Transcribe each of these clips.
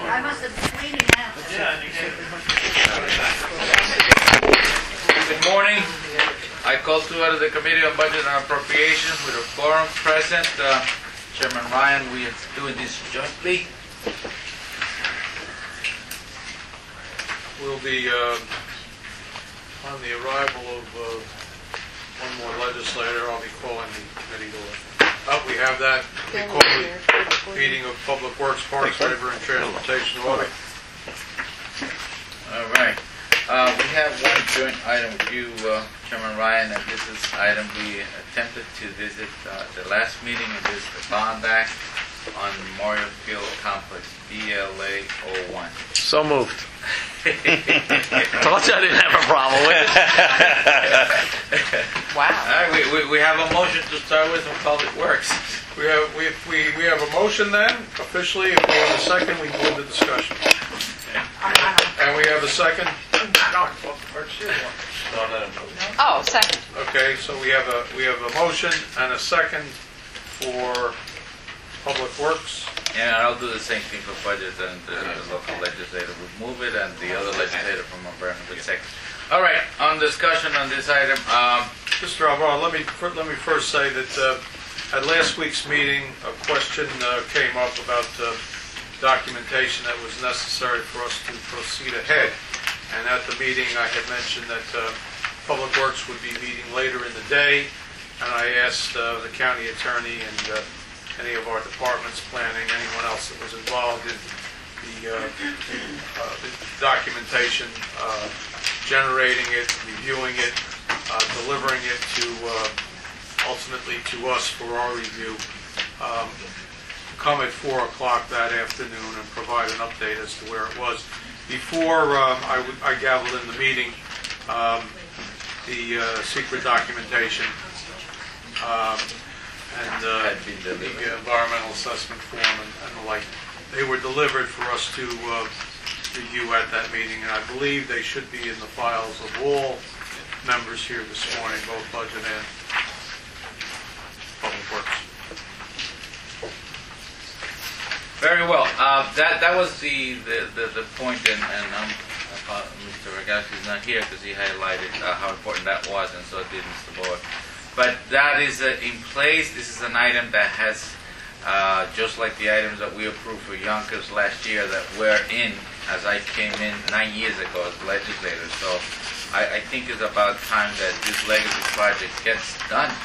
I must have been cleaning out. Good morning. I call to order the Committee on Budget and Appropriations with a quorum present. Chairman Ryan, we are doing this jointly. We'll be on the arrival of one more legislator. I'll be calling the committee to order. We have that. We call the meeting of Public Works, Parks, Labor, and Transportation order. All right. We have one joint item with you, Chairman Ryan, and this is item we attempted to visit the last meeting, and this is the Bond Act on Memorial Field Complex, BLA 01. So moved. Told you I didn't have a problem with it. Wow. All right, we have a motion to start with from Public Works. We have a motion then, officially. If we have a second, we move the discussion. And we have a second? Oh, second. Okay, so we have a motion and a second for Public Works. And I'll do the same thing for budget, and the local legislator would move it, and the other legislator from Auburn would second. All right, on discussion on this item. Mr. Alvaro, let me first say that at last week's meeting, a question came up about documentation that was necessary for us to proceed ahead. And at the meeting, I had mentioned that Public Works would be meeting later in the day, and I asked the county attorney and any of our departments, planning, anyone else that was involved in the documentation, generating it, reviewing it, delivering it to ultimately to us for our review, come at 4 o'clock that afternoon and provide an update as to where it was. Before I gavelled in the meeting, the secret documentation and the environmental assessment form and the like, they were delivered for us to review at that meeting, and I believe they should be in the files of all members here this morning, both budget and Public Works. Very well. That was the point, and Mr. Ragowski is not here because he highlighted how important that was, and so did Mr. Boyd. But that is in place. This is an item that has, just like the items that we approved for Yonkers last year, that were in as I came in 9 years ago as legislator. So I think it's about time that this legacy project gets done.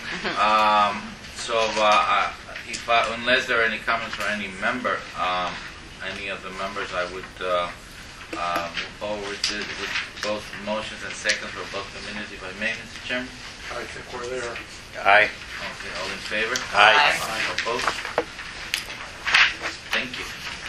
Unless there are any comments from any member, any of the members, I would move forward with both motions and seconds for both the minutes, if I may, Mr. Chairman. I think we're there. Aye. Okay, all in favor? Aye. Opposed? Thank you.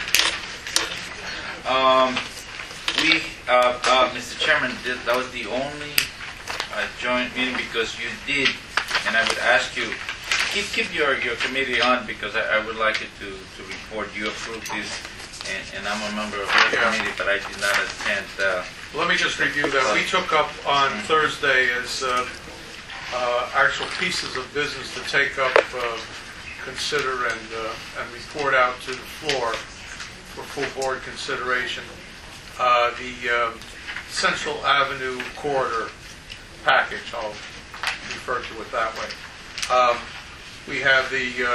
Mr. Chairman, that was the only joint meeting because you did, and I would ask you, keep your committee on because I would like it to report you approved this, and I'm a member of your committee, but I did not attend. Let me just review that. We took up on Thursday as actual pieces of business to take up, consider, and report out to the floor for full board consideration. The Central Avenue Corridor package, I'll refer to it that way. We have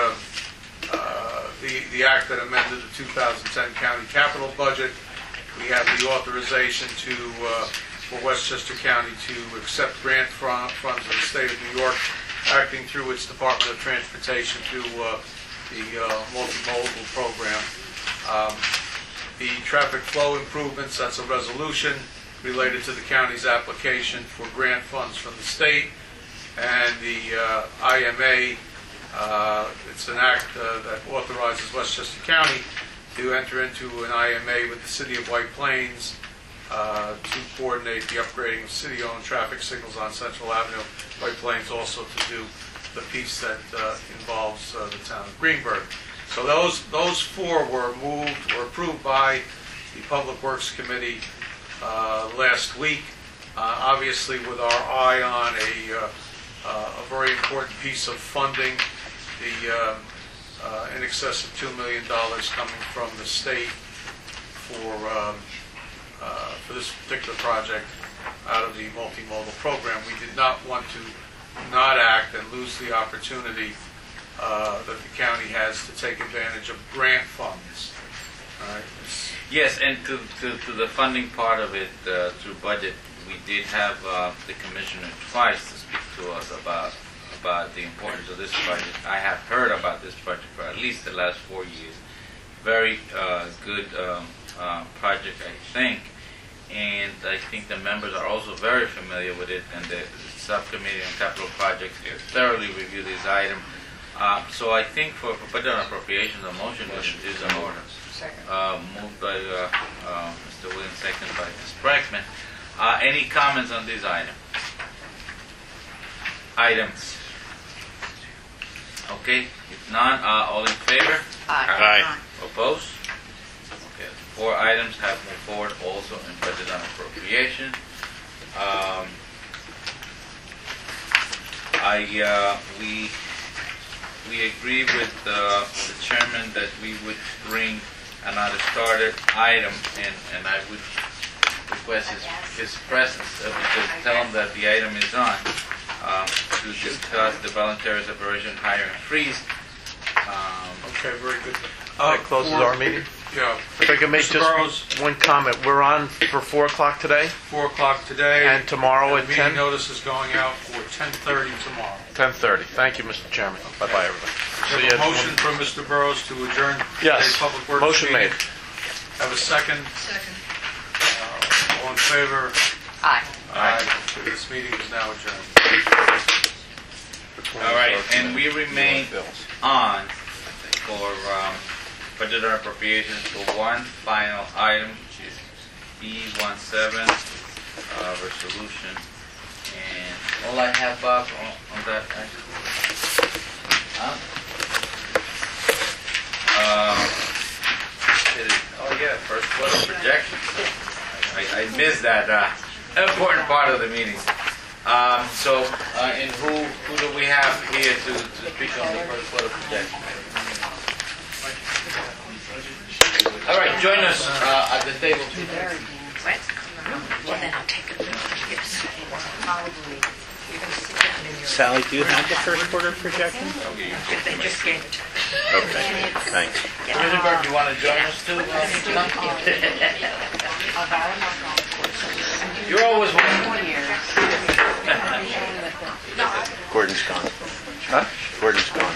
the act that amended the 2010 county capital budget. We have the authorization for Westchester County to accept grant funds of the state of New York, acting through its Department of Transportation through the multimodal program. The traffic flow improvements, that's a resolution related to the county's application for grant funds from the state. And the IMA, it's an act that authorizes Westchester County to enter into an IMA with the City of White Plains to coordinate the upgrading of city-owned traffic signals on Central Avenue. White Plains also to do the piece that involves the town of Greenburgh. So those four were moved or approved by the Public Works Committee last week, obviously with our eye on a very important piece of funding, the in excess of $2 million coming from the state for this particular project out of the multimodal program. We did not want to not act and lose the opportunity that the county has to take advantage of grant funds. All right. Yes, and to the funding part of it through budget, we did have the commissioner twice to speak to us about the importance of this project. I have heard about this project for at least the last 4 years. Very good project, I think, and I think the members are also very familiar with it, and the subcommittee on capital projects thoroughly reviewed this item. So I think for budget and appropriations, a motion is in order. Moved by Mr. Williams, seconded by Ms. Brackman. Any comments on this item? Items? Okay, if none, all in favor? Aye. Opposed? Okay, 4 items have moved forward also in budget and appropriation. We agree with the chairman that we would bring another starter item, and I would request his presence because tell him that the item is on to discuss the voluntary separation hiring freeze. Okay, very good. That closes our meeting. Yeah. If I can make Mr. Burrows, just one comment. We're on for 4 o'clock today 4 o'clock today. and tomorrow The at meeting 10? notice is going out for 10:30 tomorrow. 10:30. Thank you, Mr. Chairman. Bye-bye, everybody. We have a motion from Mr. Burrows to adjourn Yes. today's Public Works Motion meeting. made. Have a second? Second. All in favor? Aye. Aye. This meeting is now adjourned. All right, and we remain on for budget and appropriations for one final item, which is B17 resolution. And all I have, Bob, on that actually. Oh yeah, first quarter projection. I missed that important part of the meeting. And who do we have here to speak on the first quarter projection? All right, join us at the table. Well, then I'll take a look. Yes. Sally, do you have the first quarter projection? They just gave it to me. Okay, thanks. Elizabeth, you want to join us too? You're always welcome. Gordon's gone. Huh? Gordon's gone.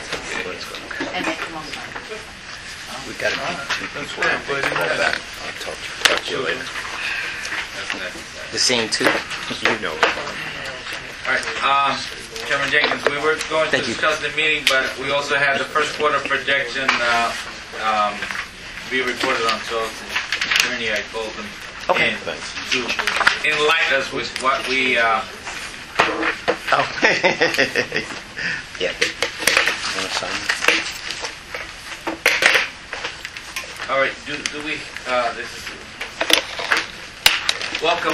We got to keep 2 people. I'll talk to you later. The same two? You know. All right, Chairman Jenkins, we were going to discuss the meeting, but we also had the first quarter projection be reported on. So, attorney, I told them Okay, in thanks. to enlighten us with what we. Oh. Yeah. Want to sign? All right, do we? This is welcome.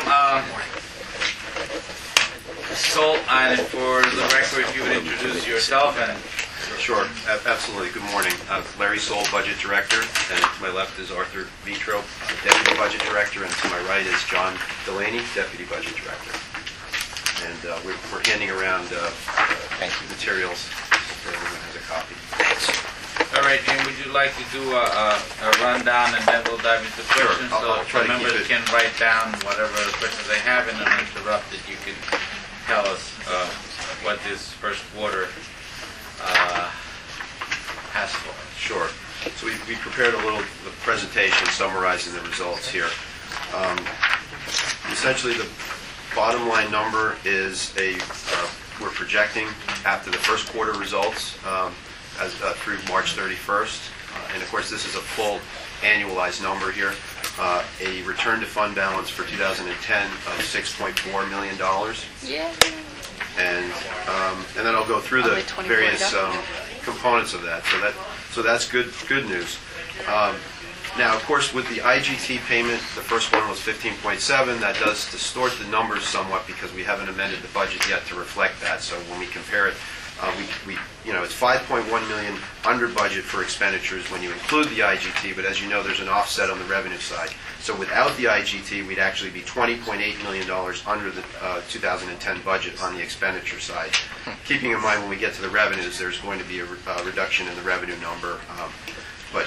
Sole item for the record. If you would introduce yourself and. Sure, absolutely. Good morning. I'm Larry Soul, Budget Director, and to my left is Arthur Vitro, Deputy Budget Director, and to my right is John Delaney, Deputy Budget Director. And we're handing around materials if everyone has a copy. All right, and would you like to do a rundown and then we'll dive into questions? I'll try to keep members it- can write down whatever questions they have and uninterrupted. You can tell us what this first quarter has for. Sure. So we prepared a little presentation summarizing the results here. Essentially, the bottom line number is we're projecting after the first quarter results through March 31st. And of course, this is a full annualized number here. A return to fund balance for 2010 of $6.4 million. Yeah. And then I'll go through the Only 24 various down. components of that. So that's good news. Now, of course, with the IGT payment, the first one was 15.7. That does distort the numbers somewhat because we haven't amended the budget yet to reflect that. So when we compare it It's 5.1 million under budget for expenditures when you include the IGT, but as you know, there's an offset on the revenue side. So without the IGT, we'd actually be $20.8 million under the 2010 budget on the expenditure side. Keeping in mind when we get to the revenues, there's going to be a reduction in the revenue number. But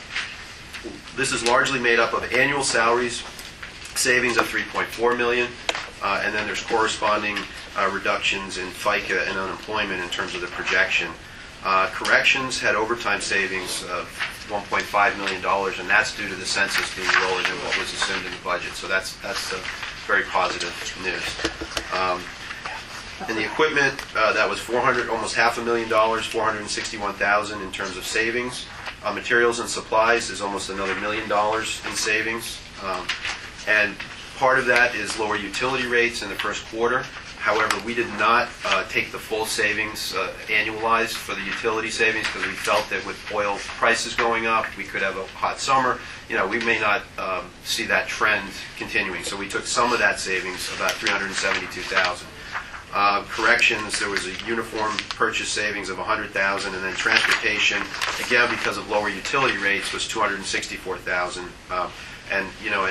this is largely made up of annual salaries, savings of $3.4 million, and then there's corresponding reductions in FICA and unemployment in terms of the projection. Corrections had overtime savings of $1.5 million, and that's due to the census being lower than what was assumed in the budget. So that's very positive news. In the equipment, that was almost $500,000, $461,000 in terms of savings. Materials and supplies is almost another $1 million in savings. And part of that is lower utility rates in the first quarter. However, we did not take the full savings annualized for the utility savings because we felt that with oil prices going up, we could have a hot summer. We may not see that trend continuing. So we took some of that savings, about $372,000. Corrections, there was a uniform purchase savings of $100,000, and then transportation, again because of lower utility rates, was $264,000. And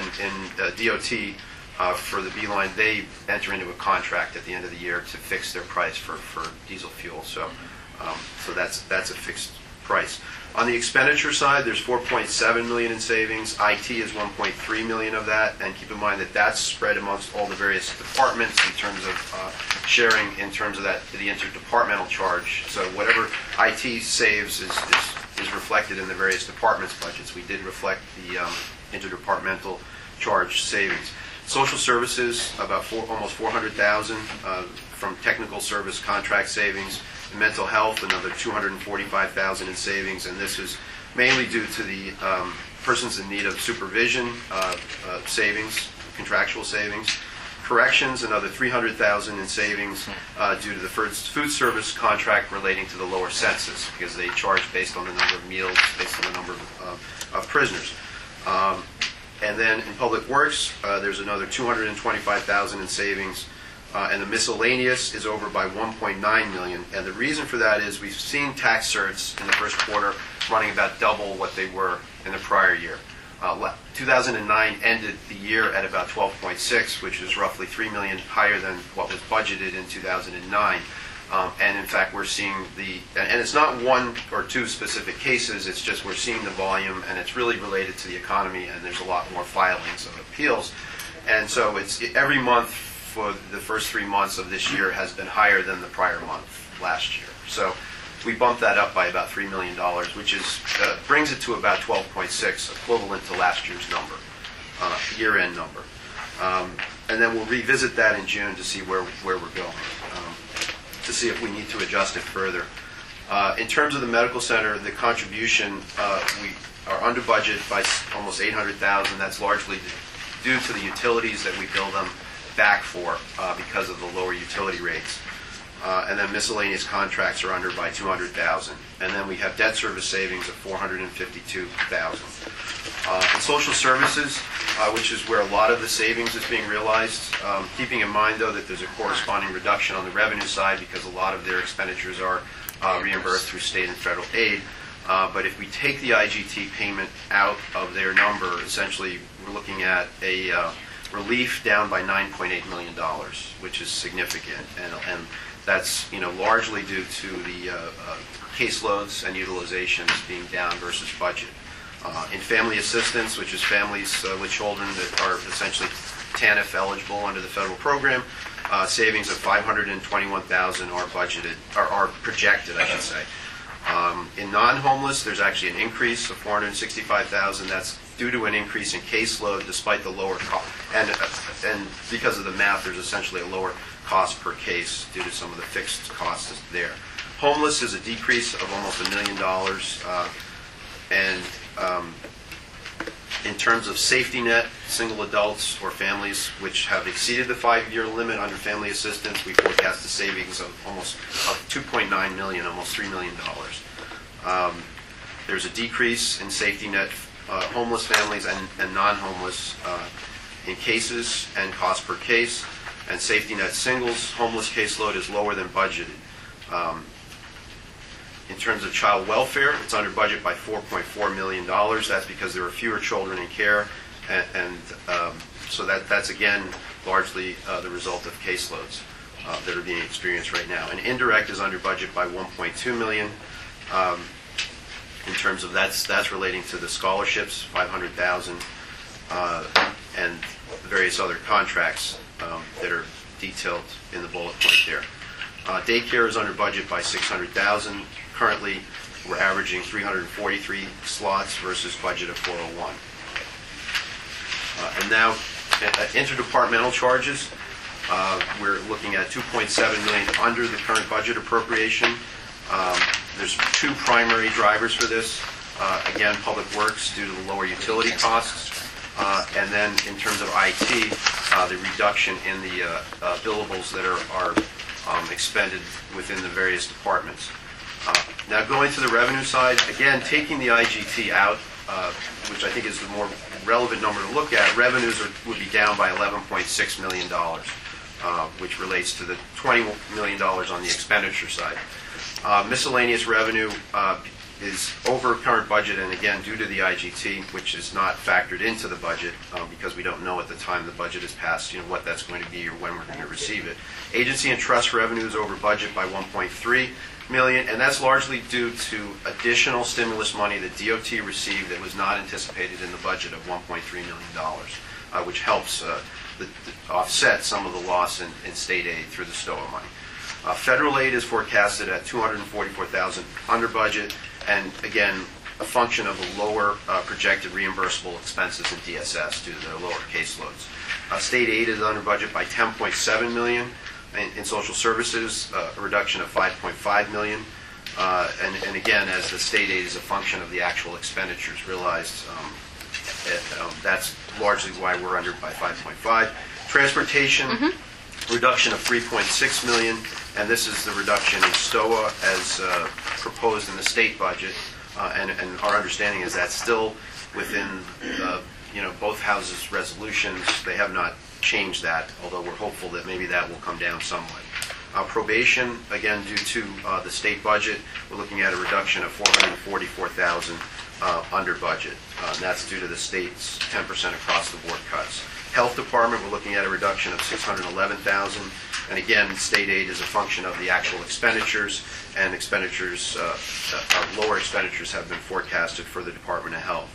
DOT. For the Beeline, they enter into a contract at the end of the year to fix their price for diesel fuel. So that's a fixed price. On the expenditure side, there's $4.7 million in savings. IT is $1.3 million of that, and keep in mind that that's spread amongst all the various departments in terms of sharing in terms of that the interdepartmental charge. So whatever IT saves is reflected in the various departments' budgets. We did reflect the interdepartmental charge savings. Social services, about almost $400,000 from technical service contract savings. Mental health, another $245,000 in savings, and this is mainly due to the persons in need of supervision savings, contractual savings. Corrections, another $300,000 in savings due to the food service contract relating to the lower census, because they charge based on the number of meals, based on the number of prisoners. And then in Public Works, there's another $225,000 in savings, and the miscellaneous is over by $1.9 million. And the reason for that is we've seen tax certs in the first quarter running about double what they were in the prior year. 2009 ended the year at about 12.6, which is roughly $3 million higher than what was budgeted in 2009. And in fact, we're seeing and it's not one or two specific cases, it's just we're seeing the volume, and it's really related to the economy, and there's a lot more filings of appeals. And so it's every month for the first 3 months of this year has been higher than the prior month last year. So we bumped that up by about $3 million, which brings it to about 12.6, equivalent to last year's number, year-end number. And then we'll revisit that in June to see where we're going. To see if we need to adjust it further. In terms of the medical center, the contribution, we are under budget by almost $800,000. That's largely due to the utilities that we bill them back for because of the lower utility rates. And then miscellaneous contracts are under by $200,000. And then we have debt service savings of $452,000. In social services, which is where a lot of the savings is being realized, keeping in mind, though, that there's a corresponding reduction on the revenue side because a lot of their expenditures are reimbursed through state and federal aid. But if we take the IGT payment out of their number, essentially we're looking at a relief down by $9.8 million, which is significant. And that's largely due to the caseloads and utilizations being down versus budget. In family assistance, which is families with children that are essentially TANF eligible under the federal program, savings of $521,000 are projected, I should say. In non-homeless, there's actually an increase of $465,000. That's due to an increase in caseload despite the lower cost. And because of the math, there's essentially a lower cost per case due to some of the fixed costs there. Homeless is a decrease of almost $1 million. And in terms of safety net, single adults or families which have exceeded the 5-year limit under family assistance, we forecast a savings of almost $2.9 million, almost $3 million. There's a decrease in safety net homeless families and non-homeless in cases and cost per case, and safety net singles homeless caseload is lower than budgeted. In terms of child welfare, it's under budget by $4.4 million. That's because there are fewer children in care, and so that's again largely the result of caseloads that are being experienced right now. And indirect is under budget by $1.2 million. In terms of that's relating to the scholarships, $500,000, and various other contracts that are detailed in the bullet point there. Daycare is under budget by $600,000. Currently, we're averaging 343 slots versus budget of 401. And now, interdepartmental charges. We're looking at $2.7 million under the current budget appropriation. There's two primary drivers for this. Again, Public Works due to the lower utility costs. And then in terms of IT, the reduction in the billables that are expended within the various departments. Now going to the revenue side, again, taking the IGT out, which I think is the more relevant number to look at, revenues would be down by $11.6 million, which relates to the $20 million on the expenditure side. Miscellaneous revenue is over current budget, and again, due to the IGT, which is not factored into the budget because we don't know at the time the budget is passed, what that's going to be or when we're going to receive it. Agency and trust revenue is over budget by $1.3 million, and that's largely due to additional stimulus money that DOT received that was not anticipated in the budget of $1.3 million, which helps offset some of the loss in state aid through the STOA money. Federal aid is forecasted at $244,000 under budget, and again, a function of the lower projected reimbursable expenses in DSS due to their lower caseloads. State aid is under budget by $10.7 million. In social services, a reduction of $5.5 million. And again, as the state aid is a function of the actual expenditures realized, that's largely why we're under by 5.5. Transportation, reduction of $3.6 million, and this is the reduction in STOA as proposed in the state budget. And our understanding is that's still within both houses' resolutions. They have not changed that, although we're hopeful that maybe that will come down somewhat. Probation, again, due to the state budget, we're looking at a reduction of $444,000 under budget. And that's due to the state's 10% across-the-board cuts. Health Department, we're looking at a reduction of $611,000. And again, state aid is a function of the actual expenditures, and lower expenditures have been forecasted for the Department of Health.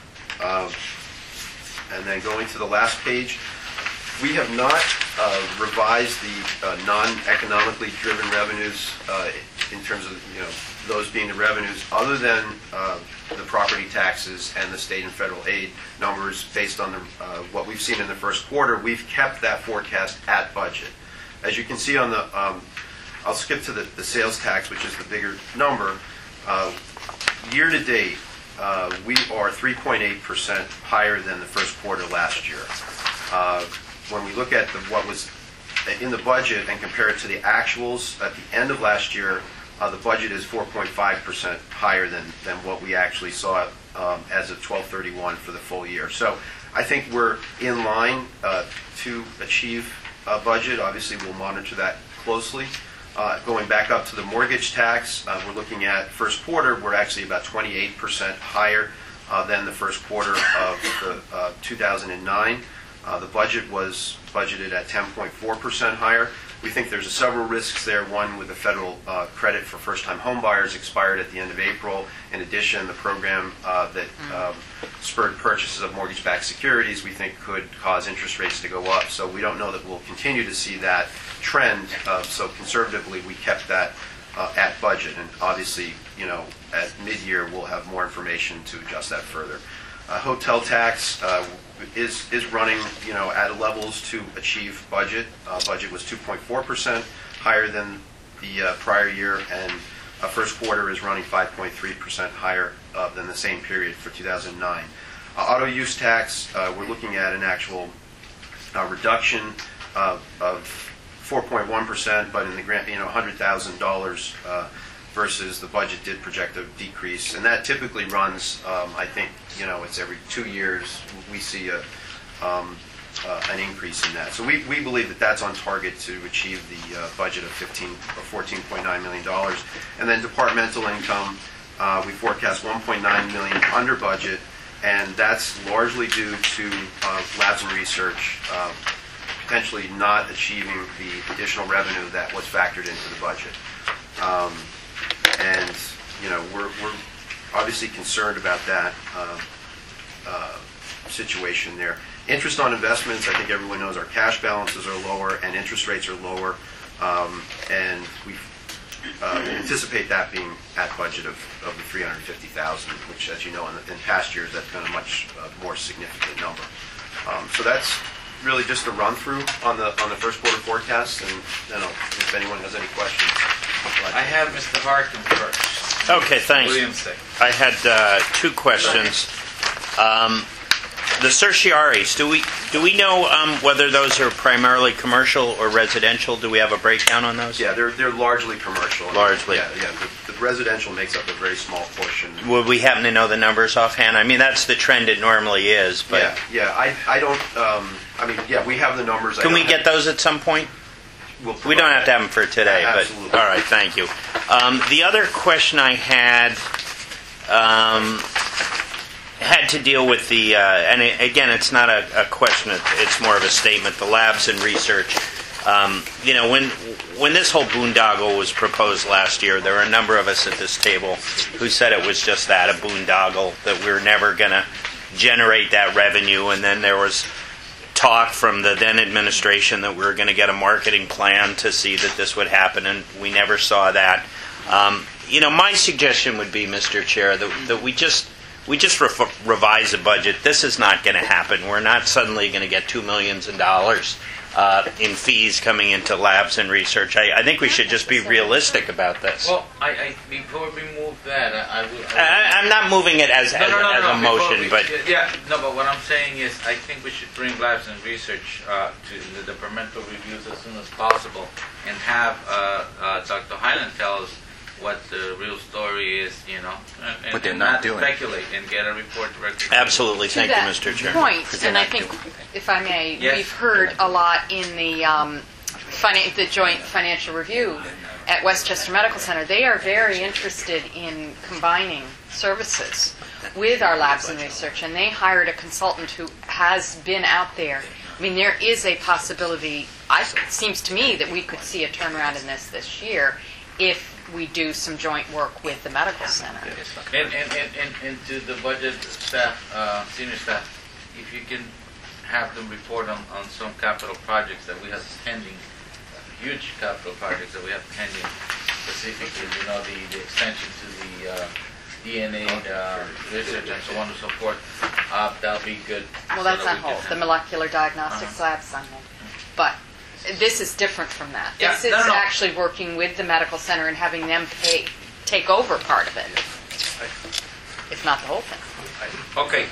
And then going to the last page, we have not revised the non-economically driven revenues in terms of those being the revenues other than the property taxes and the state and federal aid numbers based on what we've seen in the first quarter. We've kept that forecast at budget. As you can see on the, I'll skip to the sales tax, which is the bigger number. Year to date, we are 3.8% higher than the first quarter last year. When we look at what was in the budget and compare it to the actuals at the end of last year, the budget is 4.5% higher than what we actually saw as of 12/31 for the full year. So I think we're in line to achieve a budget. Obviously, we'll monitor that closely. Going back up to the mortgage tax, we're looking at first quarter, we're actually about 28% higher than the first quarter of 2009. The budget was budgeted at 10.4% higher. We think there's several risks there. One, with the federal credit for first-time home buyers expired at the end of April. In addition, the program that spurred purchases of mortgage-backed securities we think could cause interest rates to go up. So we don't know that we'll continue to see that trend. So conservatively, we kept that at budget. And obviously, at mid-year, we'll have more information to adjust that further. Hotel tax is running, at levels to achieve budget. Budget was 2.4% higher than the prior year, and first quarter is running 5.3% higher than the same period for 2009. Auto use tax, we're looking at an actual reduction of 4.1%, but in the grant, $100,000 versus the budget did project a decrease, and that typically runs, I think, it's every 2 years we see an increase in that. So we believe that that's on target to achieve the budget of $14.9 million. And then departmental income, we forecast $1.9 million under budget, and that's largely due to labs and research potentially not achieving the additional revenue that was factored into the budget. And we're obviously concerned about that situation there. Interest on investments, I think everyone knows our cash balances are lower and interest rates are lower, and we anticipate that being at budget of the $350,000, which, as you know, in past years that's been a much more significant number. So that's really just a run through on the first quarter forecast, and if anyone has any questions. I have Mr. Harkin first. Okay, thanks. Williamson. I had two questions. The certiaries, do we know whether those are primarily commercial or residential? Do we have a breakdown on those? Yeah, they're largely commercial. Largely. Yeah. The residential makes up a very small portion. Would we happen to know the numbers offhand? I mean, that's the trend it normally is, but... Yeah. I don't... we have the numbers. Can we get those at some point? We don't have to have them for today, but... Absolutely. All right, thank you. The other question I had to deal with the... and again, it's not a question, it's more of a statement. The labs and research. When this whole boondoggle was proposed last year, there were a number of us at this table who said it was just that, a boondoggle, that we were never going to generate that revenue, and then there was talk from the then administration that we were going to get a marketing plan to see that this would happen, and we never saw that. My suggestion would be, Mr. Chair, that we just revise the budget. This is not going to happen. We're not suddenly going to get $2 million in fees coming into labs and research. I think we should just be realistic about this. Well, before we move that, I'm not moving it as a motion, but... but what I'm saying is I think we should bring labs and research to the departmental reviews as soon as possible and have Dr. Highland tell us what the real story is, But they're not doing it. Speculate and get a report directly. Absolutely. Thank you, Mr. Chair. Point, and I think, if I may, Yes. we've heard a lot in the Joint Financial Review at Westchester Medical Center. They are very interested in combining services with our labs and research, and they hired a consultant who has been out there. I mean, there is a possibility, it seems to me, that we could see a turnaround in this year if we do some joint work with the medical center. And to the budget staff, senior staff, if you can have them report on some capital projects that we have pending, huge capital projects that we have pending, specifically, the extension to the DNA research and so on and so forth, that'll be good. Well, that's on hold. The molecular diagnostics lab's on hold. But this is different from that. Yeah, This is actually working with the medical center and having them take over part of it, if not the whole thing. Okay.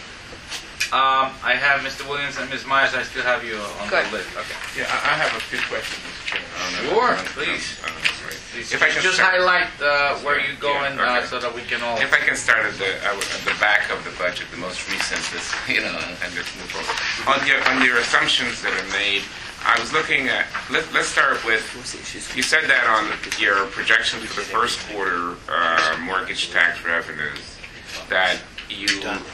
I have Mr. Williams and Ms. Myers. I still have you on Good. the list. Okay. Yeah, I have a few questions, Mr. Chairman. Sure, please. Please. If I can Just start- highlight where you're going Yeah, okay. so that we can all... If I can start at the back of the budget, the most recent, and just move forward. On your assumptions that are made, I was looking at, let's start with, you said that on your projections for the first quarter mortgage tax revenues, that you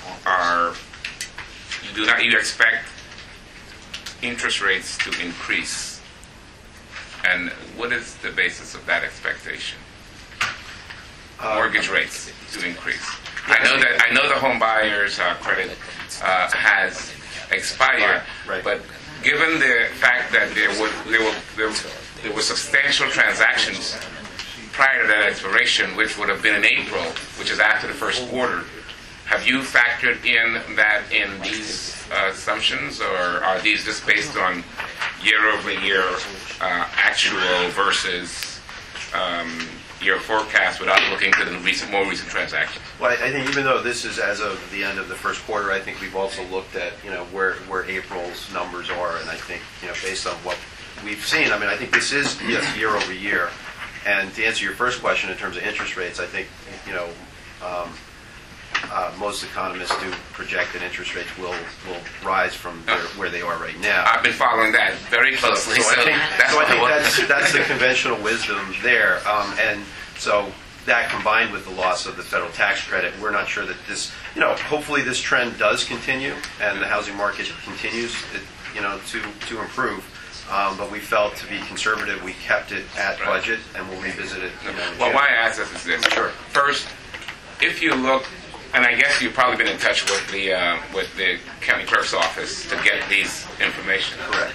expect interest rates to increase. And what is the basis of that expectation? Mortgage rates to increase. I know the home buyers credit has expired, Right. but given the fact that there were substantial transactions prior to that expiration, which would have been in April, which is after the first quarter, have you factored in that in these assumptions, or are these just based on year-over-year actual versus your forecast without looking to the more recent transactions? Well, I think even though this is as of the end of the first quarter, I think we've also looked at where April's numbers are, and I think based on what we've seen, I think this is year over year. And to answer your first question in terms of interest rates, I think most economists do project that interest rates will rise from where they are right now. I've been following that very closely. So I think what that's the conventional wisdom there. And so that combined with the loss of the federal tax credit, we're not sure that this, hopefully this trend does continue and the housing market continues, to improve. But we felt to be conservative, we kept it at budget, and we'll revisit it. In Well, June. why I ask this is this. Sure. First, if you look, and I guess you've probably been in touch with the county clerk's office to get these information. Correct.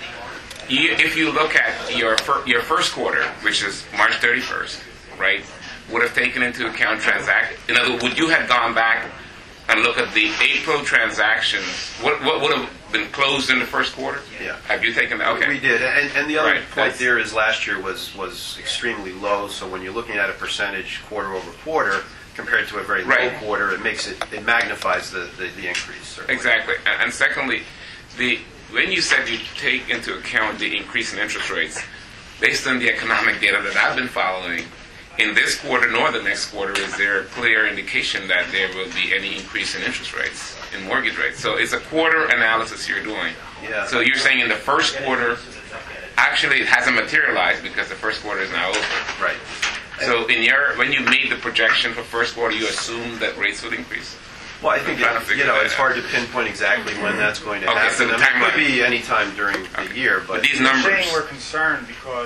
If you look at your first quarter, which is March 31st, right, would have taken into account in other words, would you have gone back and look at the April transactions? What would have been closed in the first quarter? Yeah. Have you taken that? Okay. We did, and the other Right, point that's- there is last year was extremely low. So when you're looking at a percentage quarter over quarter compared to a very low Right. quarter, it magnifies the increase. Certainly. Exactly. And secondly, when you said you take into account the increase in interest rates, based on the economic data that I've been following, in this quarter nor the next quarter is there a clear indication that there will be any increase in interest rates, in mortgage rates. So it's a quarter analysis you're doing. Yeah. So you're saying in the first quarter, actually it hasn't materialized because the first quarter is now over. Right. So when you made the projection for first quarter, you assumed that rates would increase. Well, I think I'm trying to figure that it's out. hard to pinpoint exactly when that's going to Okay, happen. so the I mean, it timeline. could be any time during the year, but These We're numbers. saying we're concerned because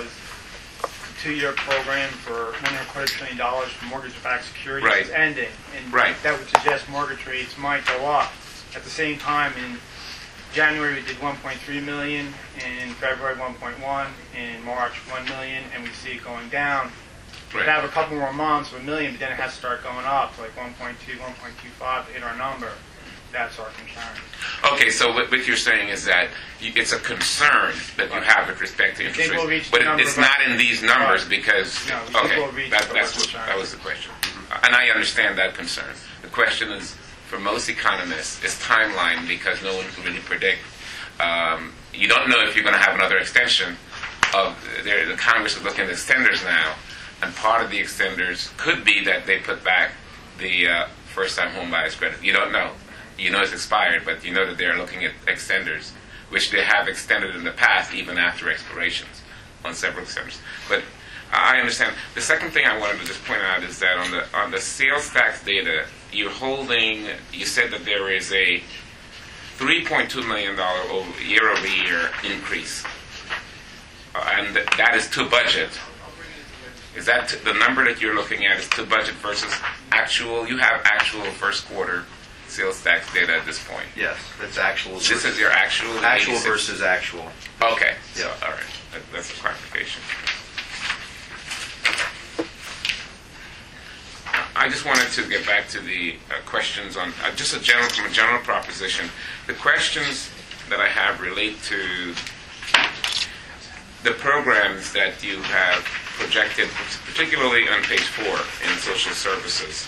the 2-year program for $1.25 trillion for mortgage-backed securities Right. is ending. And Right. that would suggest mortgage rates might go up. At the same time, in January we did 1.3 million, in February 1.1, in March 1 million, and we see it going down. Right. We'd have a couple more months of a million, but then it has to start going up, like 1.2, 1.25 to hit our number. That's our concern. Okay, so what you're saying is that it's a concern that you have with respect to interest think we'll rates, reach but the number it's by- not in these numbers Right. because No, we think okay, we'll reach that, the that's level what, of that was the question, and I understand that concern. The question is, for most economists, is timeline because no one can really predict. You don't know if you're going to have another extension of the Congress is looking at extenders now, and part of the extenders could be that they put back the first-time home buyers credit. You don't know. You know it's expired, but you know that they're looking at extenders, which they have extended in the past, even after expirations on several extenders. But I understand. The second thing I wanted to just point out is that on the sales tax data, you said that there is a $3.2 million year-over-year increase, and that is to budget. Is that the number that you're looking at is to budget versus actual? You have actual first quarter sales tax data at this point. yes, it's actual. This is your actual? actual 86? versus actual. Okay. So, Yeah. all right. That's a clarification. I just wanted to get back to the questions on just from a general proposition. The questions that I have relate to the programs that you have projected, particularly on page 4 in social services.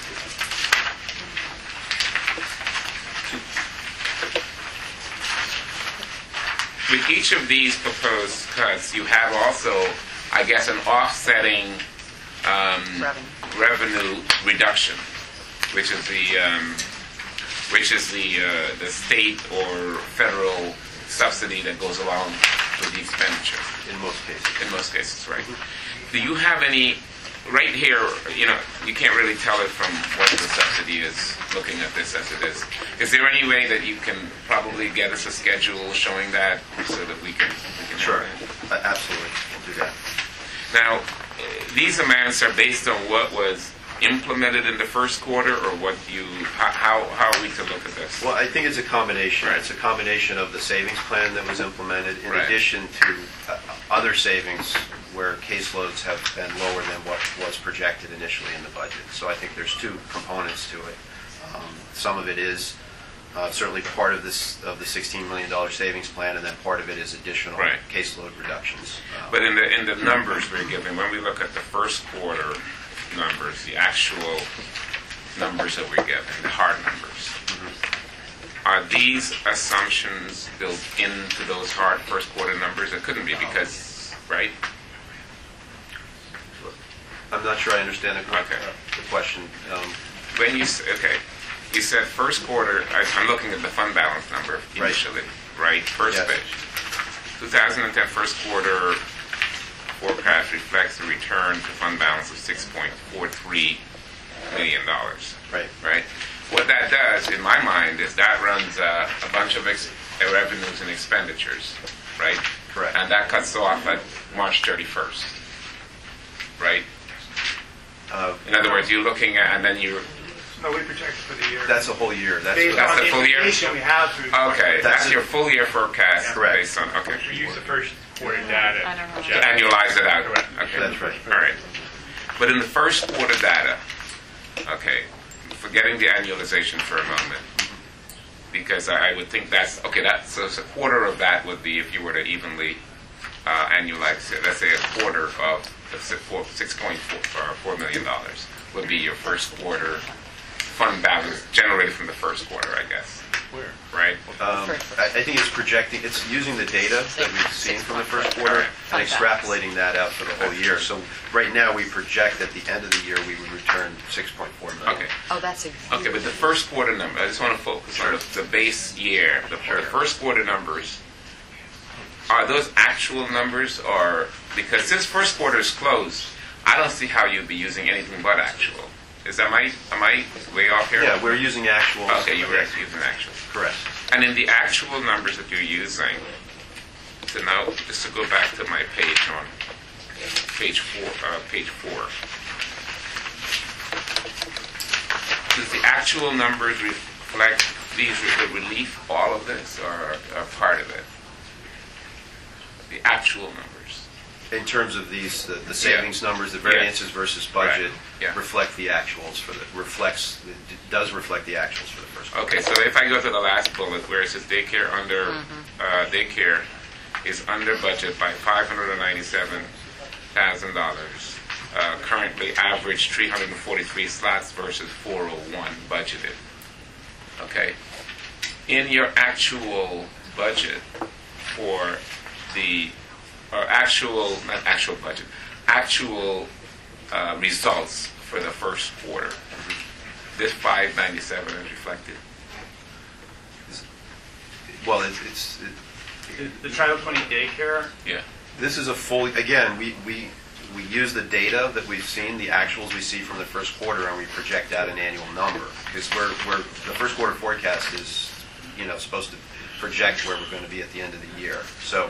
With each of these proposed cuts, you have also, I guess, an offsetting revenue reduction, which is the state or federal subsidy that goes along with the expenditure. In most cases. In most cases, right? Do you have any, right here, you can't really tell it from what the subsidy is, looking at this as it is. Is there any way that you can probably get us a schedule showing that so that we can Sure, absolutely, we'll do that. Now, these amounts are based on what was implemented in the first quarter, or how are we to look at this? Well, I think it's a combination. Right. It's a combination of the savings plan that was implemented in Right. addition to other savings where caseloads have been lower than what was projected initially in the budget. So I think there's two components to it. Some of it is certainly part of the $16 million savings plan, and then part of it is additional Right. caseload reductions. But in the numbers we're given, when we look at the first quarter numbers, the actual numbers that we're given, the hard numbers, are these assumptions built into those hard first quarter numbers? It couldn't be because, right? I'm not sure I understand the Okay. the question. When you you said first quarter, I'm looking at the fund balance number Right. initially, right? First Yes. page. 2010 first quarter forecast reflects a return to fund balance of $6.43 million, Right. right? What that does, in my mind, is that runs a bunch of revenues and expenditures, right? Correct. And that cuts off at March 31st, right? In other words, you're looking at, and then you, No, we projected for the year. That's a whole year. Based That's on the the full year? information we have through. okay, That's that's it. your full year forecast Correct. based on, okay. We use the first quarter data. I don't know. To annualize it out. Okay. That's right. All right. But in the first quarter data, okay, forgetting the annualization for a moment, because I would think that's, okay, that's, so a quarter of that would be if you were to evenly annualize it. Let's say a quarter of $6.4 million would be your first quarter fund balance generated from the first quarter, I guess. Where? Right? I think it's projecting, it's using the data that we've seen from the first quarter and extrapolating that out for the whole year. So right now, we project at the end of the year, we would return 6.4 million. Okay. Oh, that's a Okay, but the first quarter number, I just want to focus on the base year. The first quarter numbers, are those actual numbers, or, because since first quarter is closed, I don't see how you'd be using anything but actual. Am I way off here? Yeah, we're using actuals. Okay, you were actually using actual. Correct. And in the actual numbers that you're using, so now, just to go back to my page on page four. Does the actual numbers reflect the relief, all of this, or part of it? The actual numbers. In terms of these, the savings numbers, the variances versus budget Right. Yeah. reflect the actuals does reflect the actuals for the first quarter. Okay, so if I go to the last bullet where it says daycare daycare is under budget by $597,000. Currently average 343 slots versus 401 budgeted. Okay, in your actual budget for the actual results for the first quarter, this 597 is reflected. Well, The Title 20 daycare, Yeah. this is a full, again, we use the data that we've seen, the actuals we see from the first quarter, and we project out an annual number. Because the first quarter forecast is, supposed to project where we're going to be at the end of the year. So,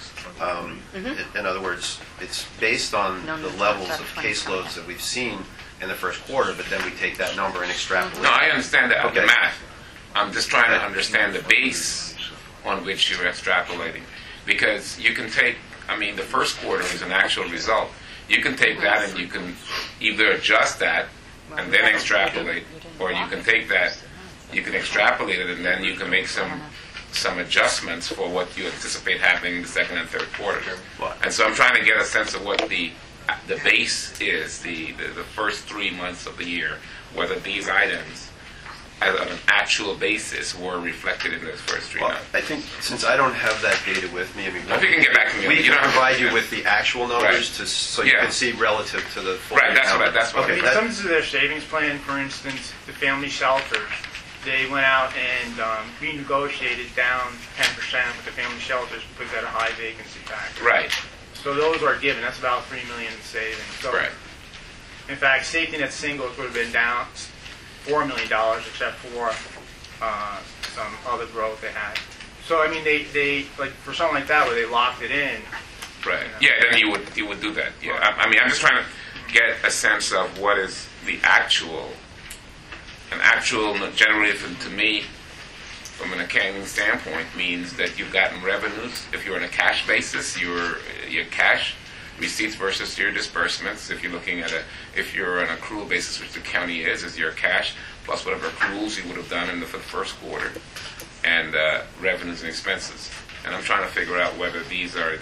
in other words, it's based on the levels of caseloads that we've seen in the first quarter, but then we take that number and extrapolate. No, I understand that, the Okay. math. I'm just trying to Okay. understand the base on which you're extrapolating. Because you can take, the first quarter is an actual result. You can take that and you can either adjust that and then extrapolate, or you can take that, you can extrapolate it, and then you can make some adjustments for what you anticipate happening in the second and third quarter. And so I'm trying to get a sense of what the base is, the first 3 months of the year, whether these items, on an actual basis, were reflected in those first 3 Well, months. I think since I don't have that data with me, If you can get back to me, we you can don't have to- provide you with the actual numbers so you Yeah. can see relative to the full Right, year that's what I- number. that's what I Okay, mean. that- some of their savings plan, for instance, the family shelters, they went out and renegotiated down 10% with the family shelters because they had a high vacancy factor. Right, So those are given. That's about $3 million in savings. So, right. in fact, safety net singles would have been down $4 million, except for some other growth they had. So they like for something like that where they locked it in. Right. Yeah, then you would do that. Yeah. I'm just trying to get a sense of what is the actual. An actual, generally, to me, from an accounting standpoint, means that you've gotten revenues. If you're on a cash basis, your cash receipts versus your disbursements. If you're looking at if you're on an accrual basis, which the county is your cash plus whatever accruals you would have done for the first quarter, and revenues and expenses. And I'm trying to figure out whether these are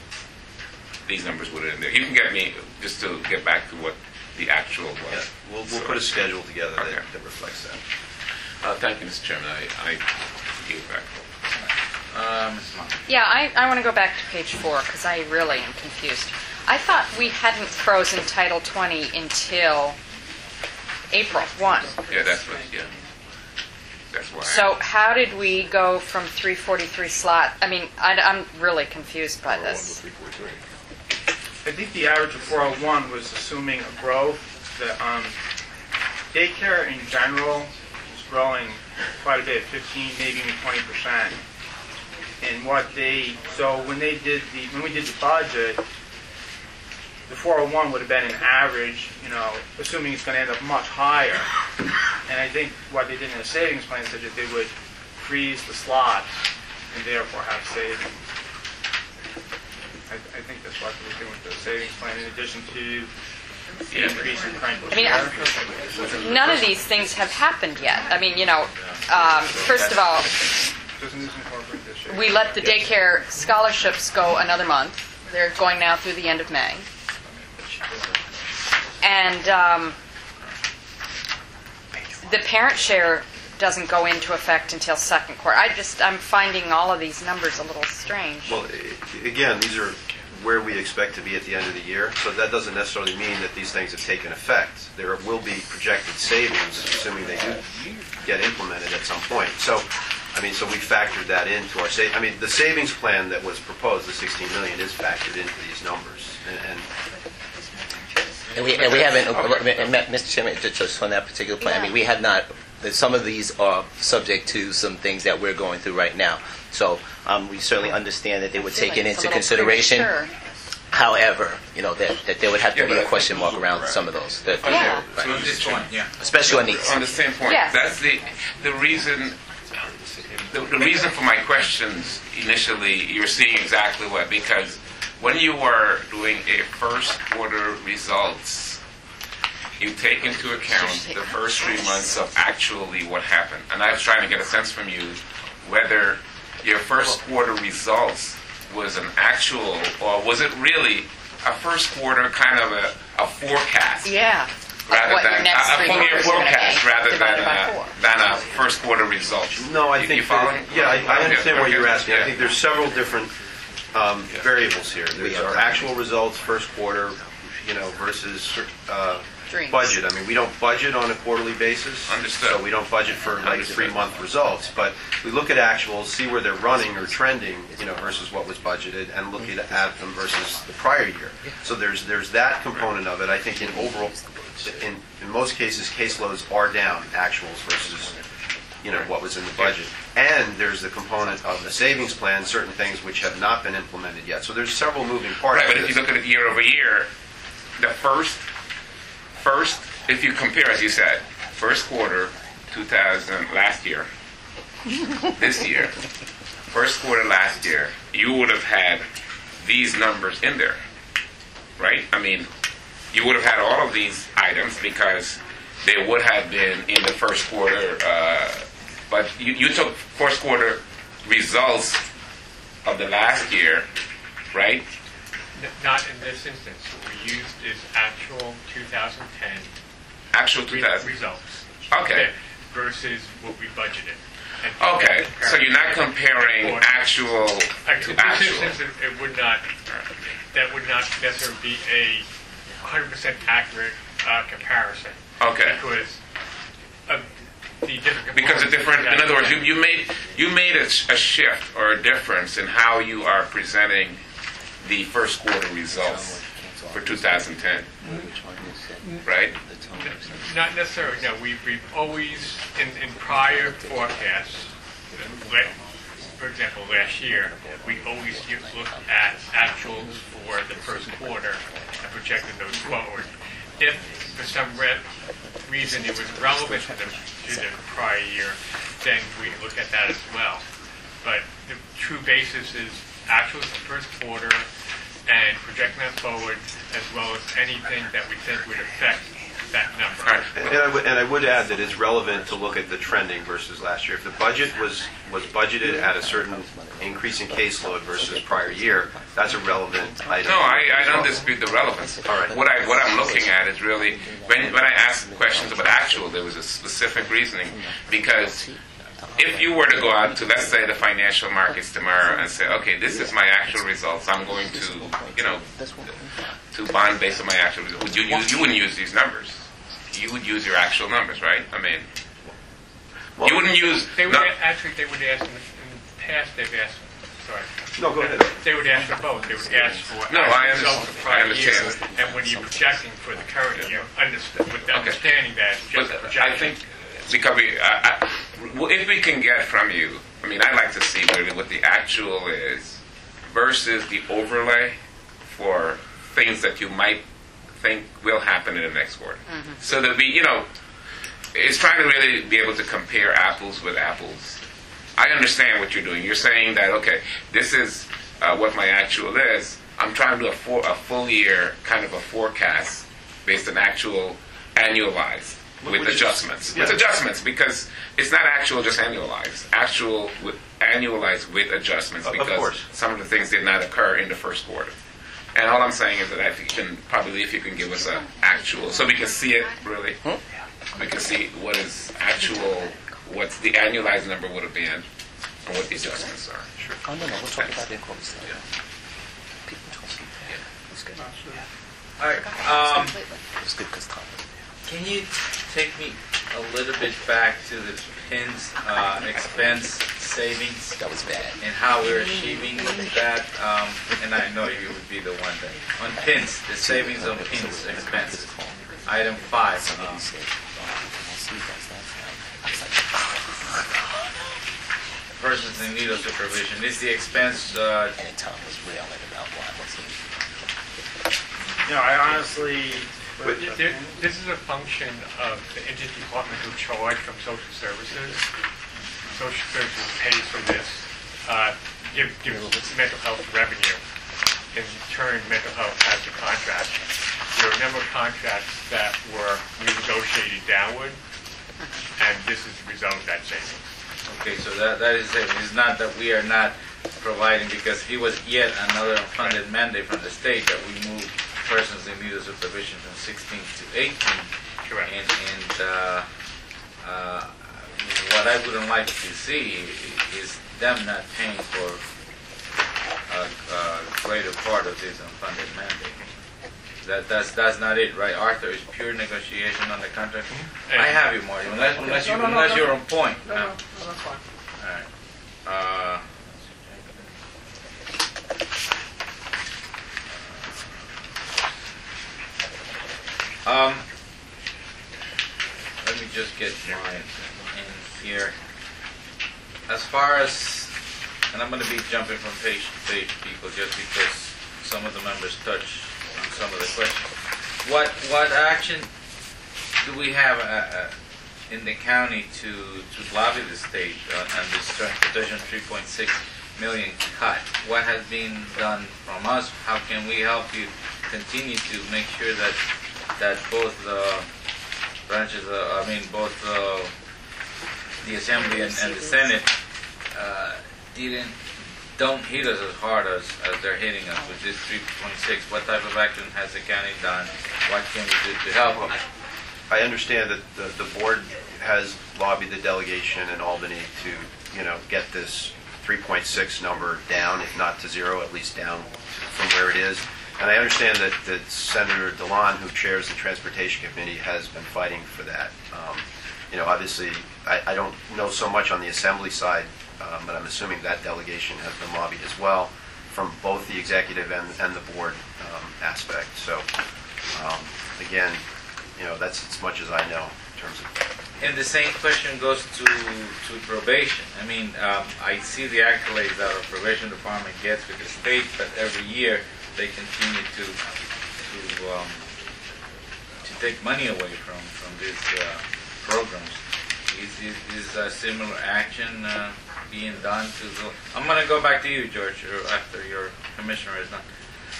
these numbers would have in there. You can get me just to get back to what the actual was. Yeah, we'll So- put a schedule together Okay. that reflects that. Thank you, Mr. Chairman. I give it back. Ms. Monk. Yeah, I want to go back to page 4 because I really am confused. I thought we hadn't frozen Title 20 until April 1. Yeah, that's what. Yeah. That's why. So how did we go from 343 slot? I mean, I'm really confused by this. I think the average of 401 was assuming a growth. The daycare in general is growing quite a bit, 15, maybe even 20%. And when we did the budget, the 401 would have been an average, assuming it's going to end up much higher. And I think what they did in the savings plan said that they would freeze the slots and therefore have savings. I think that's what they were doing with the savings plan, in addition to the increase in crank. I mean, none of these things have happened yet. I mean, first of all, Doesn't this incorporate this year? we let the daycare scholarships go another month. They're going now through the end of May. And the parent share doesn't go into effect until second quarter. I'm finding all of these numbers a little strange. Well, again, these are where we expect to be at the end of the year, so that doesn't necessarily mean that these things have taken effect. There will be projected savings, assuming they do get implemented at some point. So we factored that into our the savings plan that was proposed, the $16 million, is factored into these numbers. And we haven't, Mr. Chairman, just on that particular plan, I mean, we have not, some of these are subject to some things that we're going through right now. So we certainly understand that they were taken into consideration. Premature. However, that there would have to be a question mark around some of those. Yeah. So on this point, Especially on these. On the same point, Yes. that's the reason. The reason for my questions initially, you're seeing exactly what, because when you are doing a first quarter results, you take into account the first 3 months of actually what happened. And I was trying to get a sense from you whether your first quarter results was an actual, or was it really a first quarter kind of a forecast? Yeah. Rather What your than next a 3 full year quarters are gonna forecast, be, rather divided by 4. than a first quarter result. No, I You think following? I understand what you're asking. Yeah. I think there's several different variables here. There's our actual results first quarter, versus Dreams. budget. I mean, we don't budget on a quarterly basis. Understood. So we don't budget for like 3-month results, but we look at actuals, see where they're running or trending, versus what was budgeted, and look at them versus the prior year. So there's that component of it. I think in most cases, caseloads are down, actuals versus what was in the budget. And there's the component of the savings plan, certain things which have not been implemented yet. So there's several moving parts. Right, but to if you this. look at it year over year, the first, if you compare, as you said, first quarter 2000 last year, this year, first quarter last year, you would have had these numbers in there, right? I mean, you would have had all of these items because they would have been in the first quarter, but you took first quarter results of the last year, right? Not in this instance. What we used is actual 2010 Actual 2000. results. Okay. Versus what we budgeted. And Okay, so you're not comparing actual to in this actual. instance, it would not. That would not necessarily be a 100% accurate comparison. Okay. Because of the different. Because of different, in other words, components. you made a shift or a difference in how you are presenting the first quarter results for 2010, right? Not necessarily. No, we've always in prior forecasts. For example, last year we always looked at actuals for the first quarter and projected those forward. If for some reason it was relevant to the prior year, then we look at that as well. But the true basis is actuals for first quarter and projecting that forward, as well as anything that we think would affect that number. All right. And I would add that it's relevant to look at the trending versus last year. If the budget was budgeted at a certain increase in caseload versus prior year, that's a relevant item. No, I don't dispute the relevance. All right. What I'm looking at is really, when I asked questions about actual, there was a specific reasoning, because if you were to go out to, let's say, the financial markets tomorrow and say, okay, this is my actual results, I'm going to bond based on my actual results, you wouldn't use these numbers. You would use your actual numbers, right? I mean, You wouldn't use, They would no, actually, they would ask in the past. They've asked. Sorry. No, go ahead. They would ask for both. They would ask for No, I results of prior understand. years, and when you're projecting for the current year, with the understanding that it's just a but projection. I think, because well, if we can get from you, I mean, I'd like to see really what the actual is versus the overlay for things that you might think will happen in the next quarter. So there'll be, it's trying to really be able to compare apples with apples. I understand what you're doing. You're saying that, okay, this is what my actual is. I'm trying to do a full year kind of a forecast based on actual annualized with Which is- adjustments. yeah. With adjustments, because it's not actual just annualized. Actual with annualized with adjustments, Of because course. some of the things did not occur in the first quarter. And all I'm saying is that if you can give us an actual, so we can see it really. We can see what is actual, what's the annualized number would have been, and what the adjustments are. Sure. Oh, no, we'll talk about the inquiry stuff. People talk about that. It's good. All right. It's good because Tom. Can you take me a little bit back to the PINS expense savings That was bad. and how we're achieving that? And I know you would be the one that on PINS, the savings on PINS expenses. Item 5. Persons in need of supervision. Is the expense And Tom was railing about why wasn't he? I honestly. This is a function of the interdepartmental charge from social services. Social services pays for this, gives mental health revenue. In turn, mental health has a contract. There are a number of contracts that were renegotiated downward, and this is the result of that savings. okay? So that is it. It's not that we are not providing, because it was yet another unfunded mandate from the state that we moved persons in need of supervision from 16 to 18. Correct. And what I wouldn't like to see is them not paying for a greater part of this unfunded mandate. That's not it, right? Arthur, is pure negotiation on the contract. I have you, Marty. Unless you're on point. No, that's fine. All right. Let me just get mine in here. As far as, and I'm going to be jumping from page to page, people, just because some of the members touch on some of the questions. What action do we have in the county to lobby the state on this transportation 3.6 million cut? What has been done from us? How can we help you continue to make sure that both the branches, both the Assembly and the Senate don't hit us as hard as they're hitting us with this 3.6. What type of action has the county done? What can we do to help them? I understand that the board has lobbied the delegation in Albany to, get this 3.6 number down, if not to zero, at least down from where it is. And I understand that Senator DeLon, who chairs the Transportation Committee, has been fighting for that. Obviously, I don't know so much on the Assembly side, but I'm assuming that delegation has been lobbied as well from both the executive and the board aspect. So, again, that's as much as I know in terms of. And the same question goes to probation. I see the accolades that our probation department gets with the state, but every year they continue to take money away from these programs. Is a similar action being done to the? I'm going to go back to you, George, after your commissioner is done.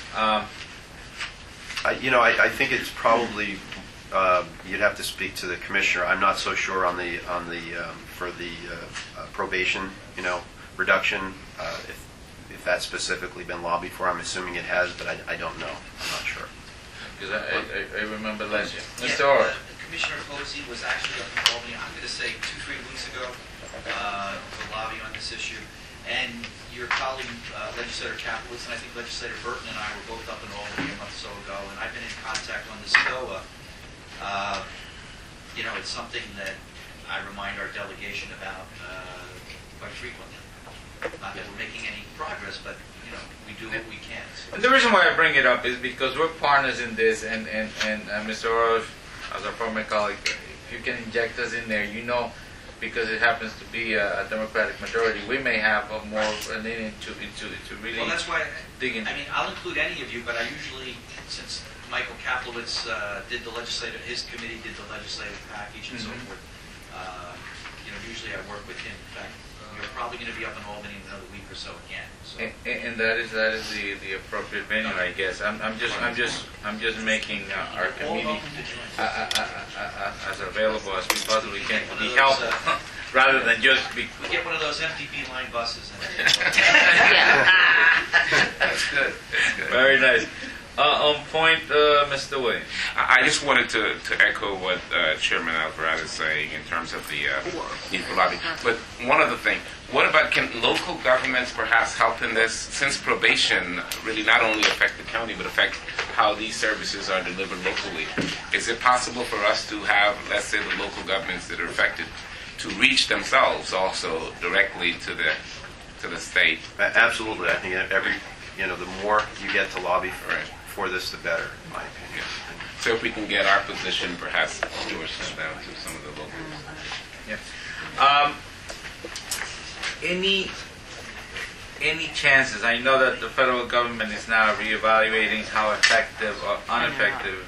I think it's probably you'd have to speak to the commissioner. I'm not so sure on the for the probation reduction if that's specifically been lobbied for. I'm assuming it has, but I don't know. I'm not sure. Because I remember last year, Mr. Orr. Commissioner Posey was actually up in Albany, I'm going to say 2-3 weeks ago, to lobby on this issue. And your colleague, Legislator Kapowitz, and I think Legislator Burton and I were both up in Albany a month or so ago, and I've been in contact on this SCOA. It's something that I remind our delegation about quite frequently. Not that we're making any progress, but we do what we can. And the reason why I bring it up is because we're partners in this, and Mr. Oroz, as a former colleague, if you can inject us in there, because it happens to be a Democratic majority, we may have a more leaning to really Well, that's why, dig in. I mean, I'll include any of you, but I usually, since Michael Kaplowitz did the legislative, his committee did the legislative package and so forth, usually I work with him. In fact, we're probably going to be up in Albany in another week or so again. So. And that is the appropriate venue, I guess. I'm just making our committee as available as we possibly can to be helpful, rather than just be. We get one of those MTV line buses. That's good. That's good. Very nice. On point, Mr. Williams. I just wanted to echo what Chairman Alvarado is saying in terms of the need for lobbying. But one other thing, what about, can local governments perhaps help in this, since probation really not only affect the county but affect how these services are delivered locally? Is it possible for us to have, let's say, the local governments that are affected to reach themselves also directly to the state? Absolutely. I think the more you get to lobby for this, the better, in my opinion. So if we can get our position perhaps endorsed down to some of the locals. Yes. Any chances? I know that the federal government is now reevaluating how effective or ineffective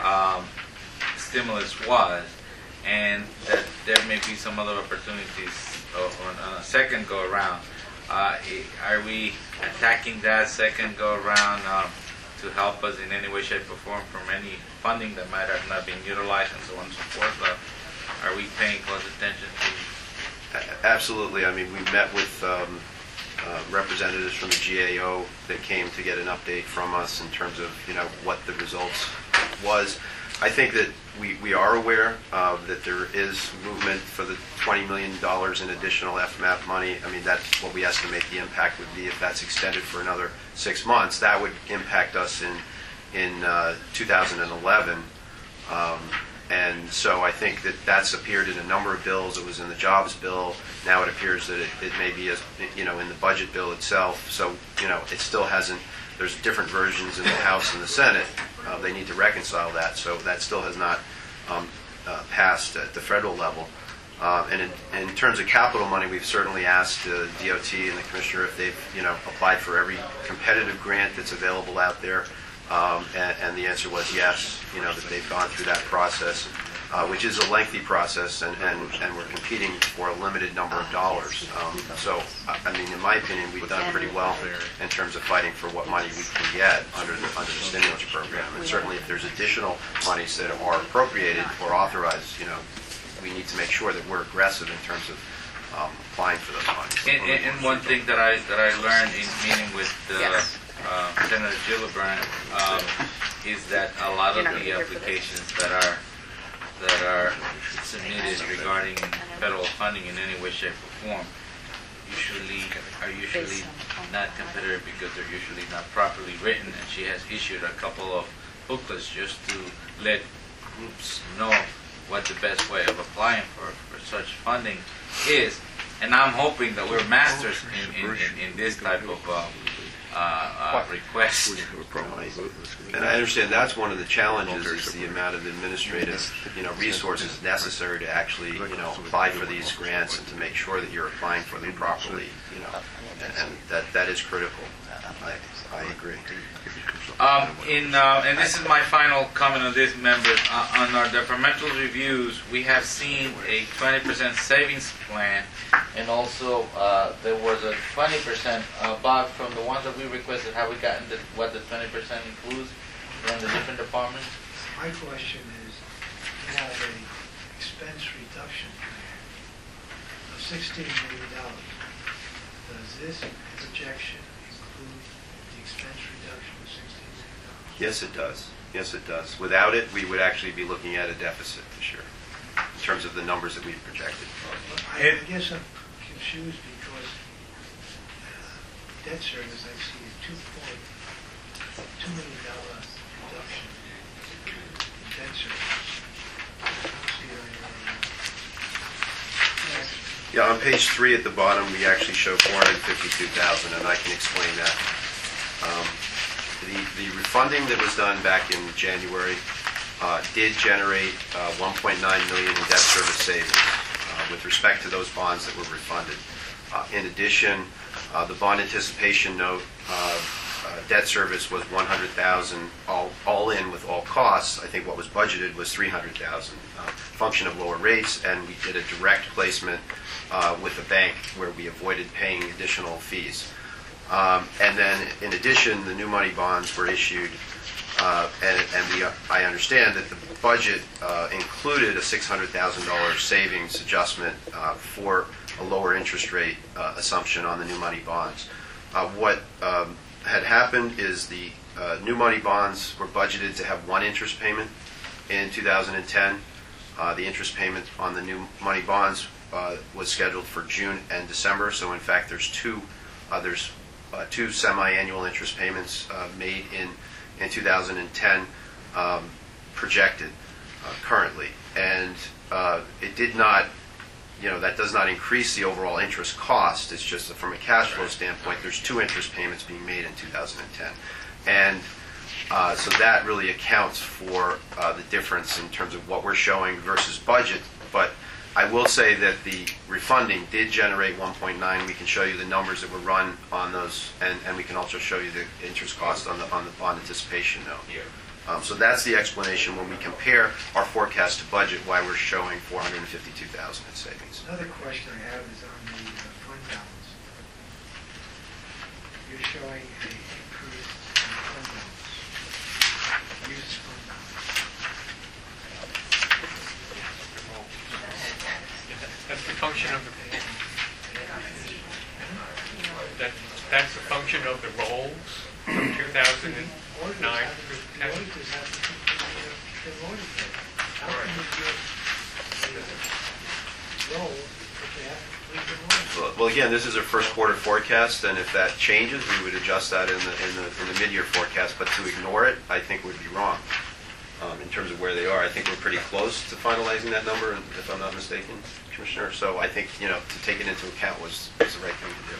stimulus was, and that there may be some other opportunities on a second go around. Are we attacking that second go around to help us in any way, shape, or form from any funding that might have not been utilized and so on and so forth? Are we paying close attention to? Absolutely. I mean, we met with representatives from the GAO that came to get an update from us in terms of what the results was. I think that we are aware that there is movement for the $20 million in additional FMAP money. I mean, that's what we estimate the impact would be if that's extended for another 6 months. That would impact us in 2011. And so I think that that's appeared in a number of bills. It was in the jobs bill. Now it appears that it may be, in the budget bill itself. So, it still hasn't. There's different versions in the House and the Senate. They need to reconcile that. So that still has not passed at the federal level. And in terms of capital money, we've certainly asked DOT and the Commissioner if they've, applied for every competitive grant that's available out there. And the answer was yes, that they've gone through that process, which is a lengthy process, and we're competing for a limited number of dollars. So, I mean, in my opinion, we've done pretty well in terms of fighting for what money we can get under the stimulus program. And certainly if there's additional monies that are appropriated or authorized, we need to make sure that we're aggressive in terms of applying for those monies. And one thing that I learned in meeting with Senator Gillibrand is that a lot of the applications that are submitted regarding federal funding in any way, shape, or form are usually not competitive because they're usually not properly written. And she has issued a couple of booklets just to let groups know what the best way of applying for such funding is. And I'm hoping that we're masters in this type of request. And I understand that's one of the challenges is the amount of administrative, resources necessary to actually, apply for these grants and to make sure that you're applying for them properly, and that is critical. I agree. And this is my final comment on this, members. On our departmental reviews, we have seen a 20% savings plan, and also there was a 20%. Bob, from the ones that we requested, have we gotten what the 20% includes from the different departments? My question is, we have an expense reduction plan of $16 million. Does this projection include the expense reduction of $16 million? Yes, it does. Yes, it does. Without it, we would actually be looking at a deficit this year in terms of the numbers that we've projected. I guess I'm confused because debt service I see is $2 million reduction in debt service. I don't see it on your Yeah, on page 3 at the bottom, we actually show 452,000, and I can explain that. The refunding that was done back in January did generate 1.9 million in debt service savings with respect to those bonds that were refunded. In addition, the bond anticipation note debt service was 100,000 all in with all costs. I think what was budgeted was 300,000, function of lower rates, and we did a direct placement with the bank where we avoided paying additional fees. And then, in addition, the new money bonds were issued, I understand that the budget included a $600,000 savings adjustment for a lower interest rate assumption on the new money bonds. What had happened is the new money bonds were budgeted to have one interest payment in 2010. The interest payment on the new money bonds was scheduled for June and December. So in fact, there's two semi-annual interest payments made in 2010 projected currently, and it did not. That does not increase the overall interest cost. It's just that from a cash flow standpoint, there's two interest payments being made in 2010. And so that really accounts for the difference in terms of what we're showing versus budget. But I will say that the refunding did generate 1.9. We can show you the numbers that were run on those, and we can also show you the interest cost on the bond anticipation note. So that's the explanation when we compare our forecast to budget, why we're showing 452,000 in savings. Another question I have is on the fund balance. You're showing a increase in fund balance, used fund balance. That's the function of that's the function of the rolls from 2009 through 10. Auditors have to keep their audit rate. How can you give roll if they have to complete their audit? Well, again, this is a first quarter forecast, and if that changes, we would adjust that in the mid-year forecast. But to ignore it, I think would be wrong in terms of where they are. I think we're pretty close to finalizing that number, if I'm not mistaken, Commissioner. So I think to take it into account was the right thing to do.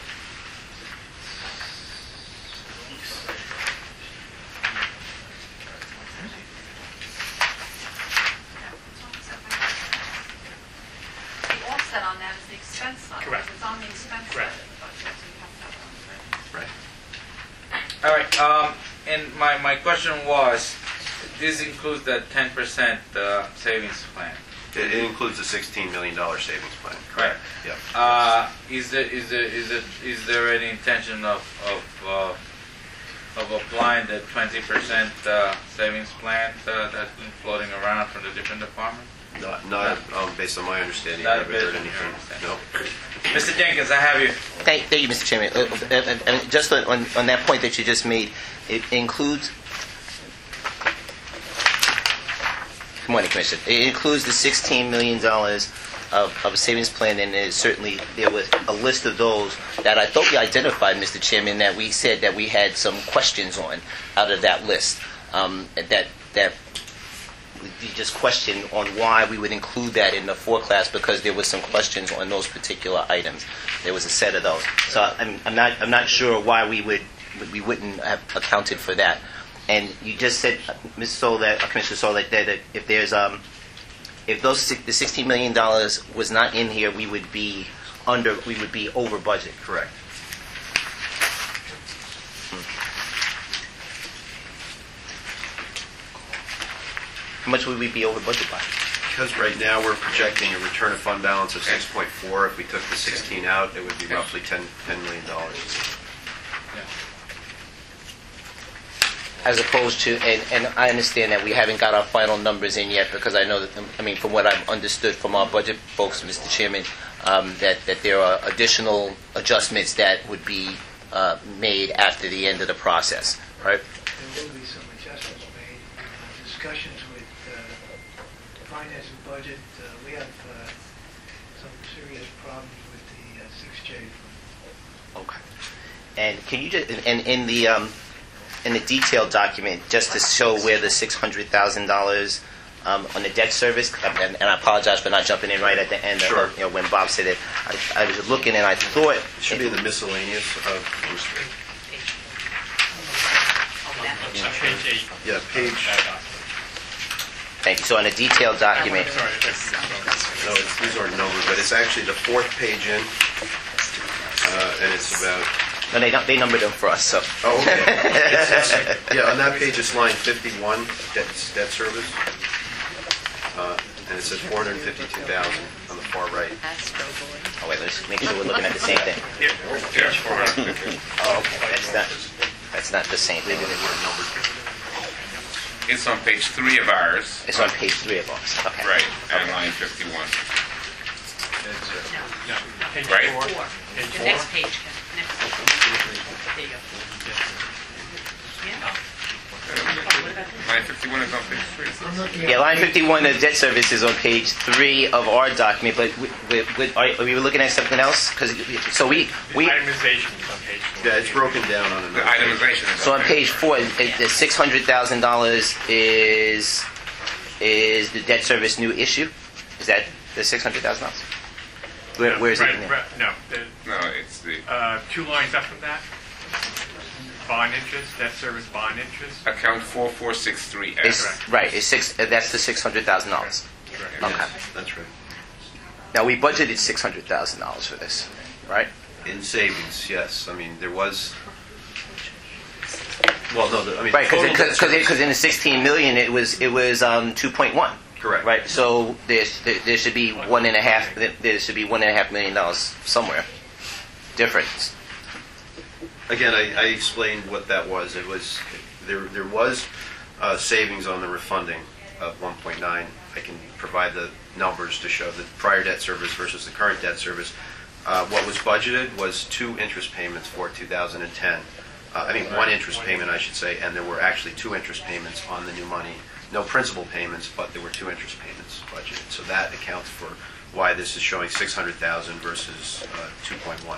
On that is the expense side. Correct. It's on the expense side of the budget, so you have to have that. Right. All right. And my question was, this includes the 10% savings plan. It includes a $16 million savings plan. Correct. Yeah. Is there any intention of applying the 20% savings plan that's been floating around from the different departments? Not based on my understanding. I haven't heard anything. No. Mr. Jenkins, I have you. Thank you, Mr. Chairman. Just on that point that you just made, it includes. Good morning, Commissioner. It includes the $16 million of a savings plan, and there was a list of those that I thought we identified, Mr. Chairman, that we said that we had some questions on out of that list. That we just questioned on why we would include that in the forecast, because there was some questions on those particular items. There was a set of those. So I'm not sure why we wouldn't have accounted for that. And you just said, Ms. Soul, Commissioner Soul, that if there's the $16 million was not in here, we would be over budget. Correct. How much would we be over budget by? Because right now we're projecting a return of fund balance of 6.4. If we took the 16 out, it would be roughly $10 million. As opposed to, and I understand that we haven't got our final numbers in yet, because I know that, from what I've understood from our budget folks, Mr. Chairman, that there are additional adjustments that would be made after the end of the process, right? There will be some adjustments made. Discussions with finance and budget. We have some serious problems with the 6J fund. Okay. And can you just, in the detailed document, just to show where the $600,000 On the debt service, and I apologize for not jumping in right at the end Sure. of, when Bob said it. I was looking and I thought It should be in the miscellaneous of, Page 8. yeah, page, Thank you. So on a detailed document, Sorry, that's no, these aren't numbered, but it's actually the fourth page in, and it's about, no, they numbered them for us. So oh, okay. Yeah, on that page, it's line 51, debt service. And it says 452,000 on the far right. Astro Boy. oh wait, let's make sure we're looking at the same thing. Oh, okay. That's not the same thing. It's on page 3 of ours. It's on page 3 of ours. Okay. Right, and line 51. no, page Right. 4. The Page 4. next page, Ken. Next page. There you go. Yeah. Line 51 is on page 3. I'm looking Yeah, at line 51 of debt service is on page 3 of our document, but we were looking at something else? So we Itemization is on page 4. Yeah, it's broken down on The another. itemization is so on there. page 4, the $600,000 is the debt service new issue? Is that the $600,000? Where is it? in there? Right, no, there's No, it's the 2 lines up from that. Bond interest, debt service bond interest. account 4463S. It's, right, it's that's the $600,000. Correct. Okay. That's right. Now, we budgeted $600,000 for this, right? In savings, yes. I mean, there was, well, no, I mean. Right, total debt because service- in the 16 million, it was 2.1. Correct. Right, so there should be $1.5 million somewhere difference. Again, I explained what that was. It was, there was savings on the refunding of 1.9. I can provide the numbers to show the prior debt service versus the current debt service. What was budgeted was 2 interest payments for 2010. One interest payment, I should say, and there were actually 2 interest payments on the new money. No principal payments, but there were 2 interest payments budgeted. So that accounts for why this is showing 600,000 versus 2.1.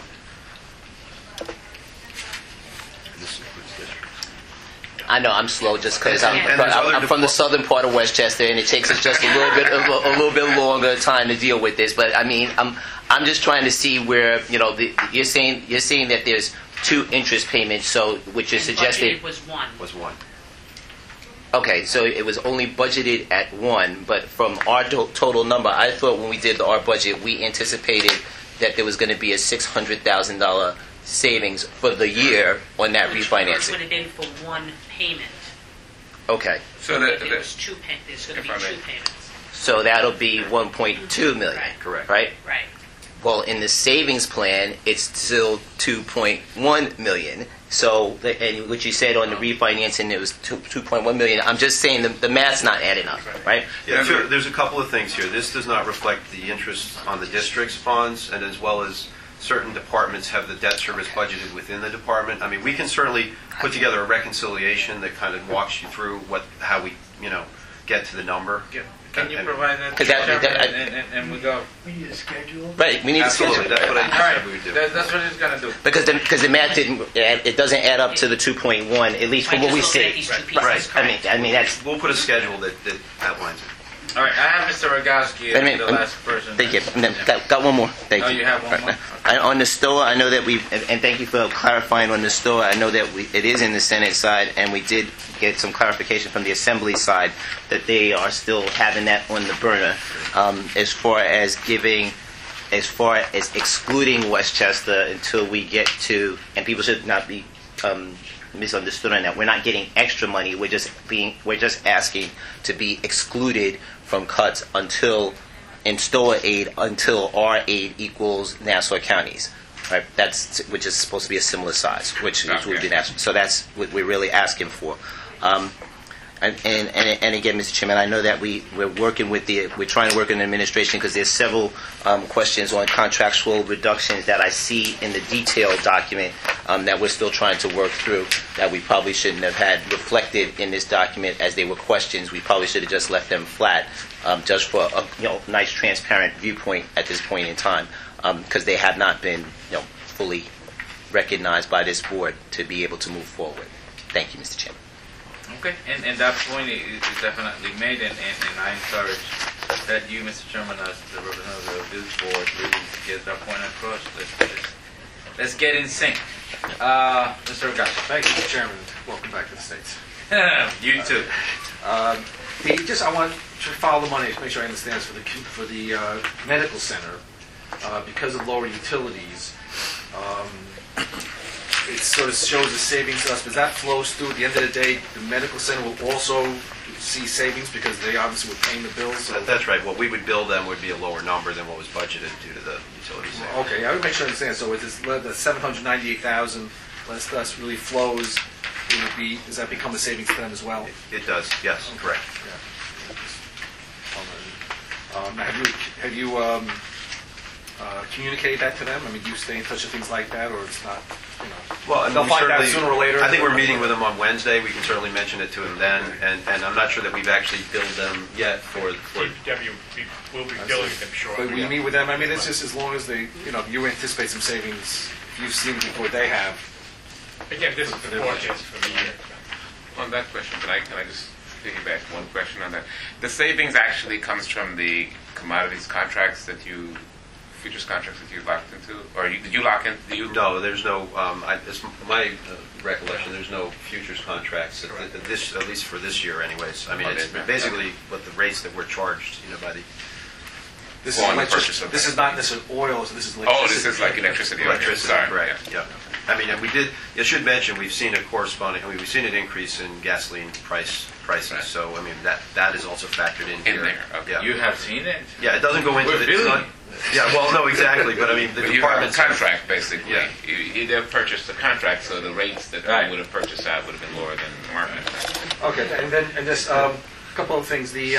This includes districts. I know I'm slow just because And there's other I'm from the southern part of Westchester, and it takes us just a little bit longer time to deal with this. But I mean, I'm just trying to see where you're saying that there's 2 interest payments, so which is And suggested. budgeted was 1. Was 1. Okay, so it was only budgeted at 1, but from our total number, I thought when we did our budget, we anticipated that there was going to be a $600,000 savings for the year on that Which refinancing. would have been for 1 payment. Okay, So If it was 2 there's going to If be I 2 may. payments. so that'll be 1.2 million, Right. Correct. right? Right. Well, in the savings plan, it's still 2.1 million. So, and what you said on the refinancing, it was 2.1 million. I'm just saying the math's not adding up, right? Yeah, there's a couple of things here. This does not reflect the interest on the district's bonds, and as well as certain departments have the debt service budgeted within the department. I mean, we can certainly put together a reconciliation that kind of walks you through how we, get to the number. Can you provide that? 'Cause and we go. We need a schedule. Right, we need to Absolutely, schedule. that's what I All right, said we would do. that's what it's gonna do. Because the math it doesn't add up to the 2.1, at least from what we Just looking at see. these 2 pieces, Right. correct. I mean that's. We'll put a schedule that outlines it. All right, I have Mr. Rogowski Wait a as minute, the last person. Thank you. And then got one more. Thank Oh, you. you have one more? On the STOA, I know that and thank you for clarifying on the STOA. I know that it is in the Senate side, and we did get some clarification from the Assembly side that they are still having that on the burner as far as excluding Westchester until we get to, and people should not be misunderstood on that. We're not getting extra money. We're just asking to be excluded from cuts until in STOA aid until our aid equals Nassau County's. Right? Which is supposed to be a similar size, which is what we did ask. So that's what we're really asking for. And again, Mr. Chairman, I know that we're trying to work in the administration because there's several questions on contractual reductions that I see in the detailed document that we're still trying to work through that we probably shouldn't have had reflected in this document as they were questions. We probably should have just left them flat just for a nice transparent viewpoint at this point in time because they have not been fully recognized by this board to be able to move forward. Thank you, Mr. Chairman. Okay, and that point is definitely made, and I encourage that you, Mr. Chairman, as the representative of this board, really get that point across. Let's get in sync. Mr. Regazzi. Thank you, Mr. Chairman. Welcome back to the States. You too. I want to follow the money to make sure I understand this for the medical center. Because of lower utilities, it sort of shows a savings to us. But that flows through. At the end of the day, the medical center will also see savings because they obviously were paying the bills. So. That's right. What we would bill them would be a lower number than what was budgeted due to the utility savings. Okay, I would make sure I understand. So with this, the $798,000 less really flows, it would be. Does that become a savings to them as well? It does. Yes, correct. Yeah. Have you communicate that to them? I mean, do you stay in touch with things like that, or it's not? Well, they'll find out sooner or later. I think we're meeting with them on Wednesday. We can certainly mention it to them then, and I'm not sure that we've actually billed them yet for. DPW will be billing them shortly. But we meet with them. I mean, it's just as long as they, you anticipate some savings. You've seen before they have. Again, this is the forecast for the year. On that question, can I just piggyback one question on that? The savings actually comes from the commodities contracts futures contracts that you locked into, or did you lock in? No, there's no. It's my recollection. There's no futures contracts. At least for this year, anyways. I mean, it's basically what the rates that we're charged, by the. This is not necessarily oil. So this is electricity. Oh, this is like electricity. Electricity, Sorry. correct. Yeah. I mean, and we did. I should mention we've seen a corresponding. I mean, we've seen an increase in gasoline prices. Right. So I mean that is also factored in here. There. Okay. Yeah. You have seen it. Yeah, it doesn't go into the. Yeah, well, no, exactly, but I mean, the department's contract, basically. Yeah. They purchased the contract, so the rates that they would have purchased at would have been lower than the market. Okay, and just a couple of things. The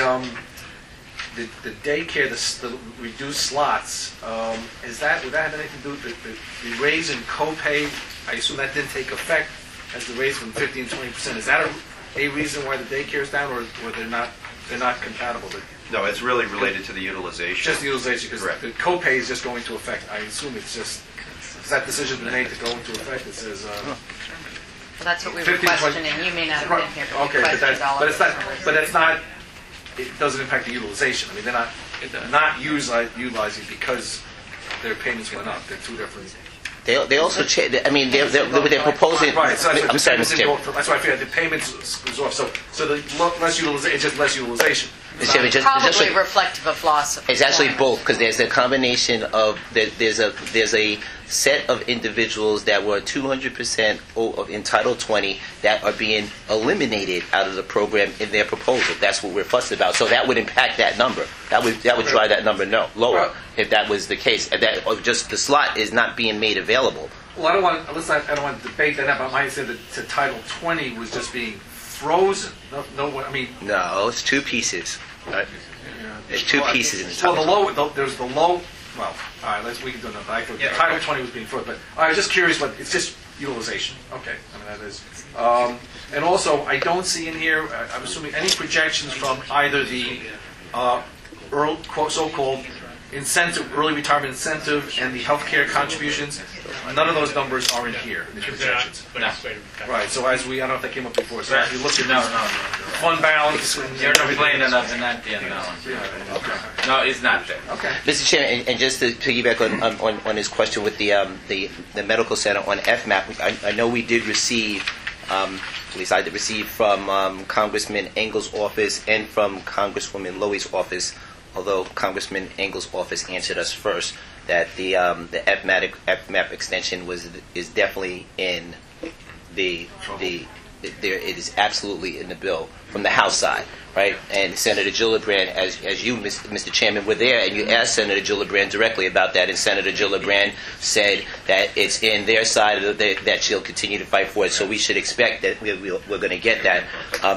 daycare, the reduced slots, would that have anything to do with the raise in copay? I assume that didn't take effect as the raise from 15% to 20%. Is that a reason why the daycare is down, or they're not compatible? No, it's really related to the utilization. Just the utilization, because the copay is just going to affect. I assume it's just that decision been made to go into effect. It says. Well, that's what we were questioning. You may not have been here, but okay, but it's not. But it's not. It doesn't impact the utilization. I mean, they're not utilizing because their payments went up. They're two different. They also I mean, they're proposing. Right. So I'm sorry, Mr. Chairman. That's why I figured the payments was off. So the less utilization, it's just less utilization. It's probably reflective of loss of. It's actually both, because there's a combination of there's a set of individuals that were 200% in Title 20 that are being eliminated out of the program in their proposal. That's what we're fussed about. So that would impact that number. That would drive that number lower if that was the case. That just the slot is not being made available. Well, I don't want to debate that. But I might say that Title 20 was just being frozen. No, I mean. No, it's two pieces. Right? There's two pieces in the Title. Well, there's the low. Well, all right, we can do that. Title 20 was being frozen, but I was just curious. But it's just utilization. Okay, I mean that is. And also, I don't see in here. I'm assuming any projections from either the so-called incentive, early retirement incentive, and the healthcare contributions. None of those numbers are in here in the projections. No. Right. So as I don't know if that came up before. So as we look at fund balance, you're complaining of an empty in that one. Okay. No, it's not there. Okay. Mr. Chairman, and just to piggyback on his question with the medical center on FMAP, I know we did receive. At least I did receive from Congressman Engel's office and from Congresswoman Lowy's office, although Congressman Engel's office answered us first, that the FMAP extension is definitely in it is absolutely in the bill from the House side, right? And Senator Gillibrand, as you, Mr. Chairman, were there, and you asked Senator Gillibrand directly about that, and Senator Gillibrand said that it's in their side that she'll continue to fight for it. So we should expect that we're going to get that.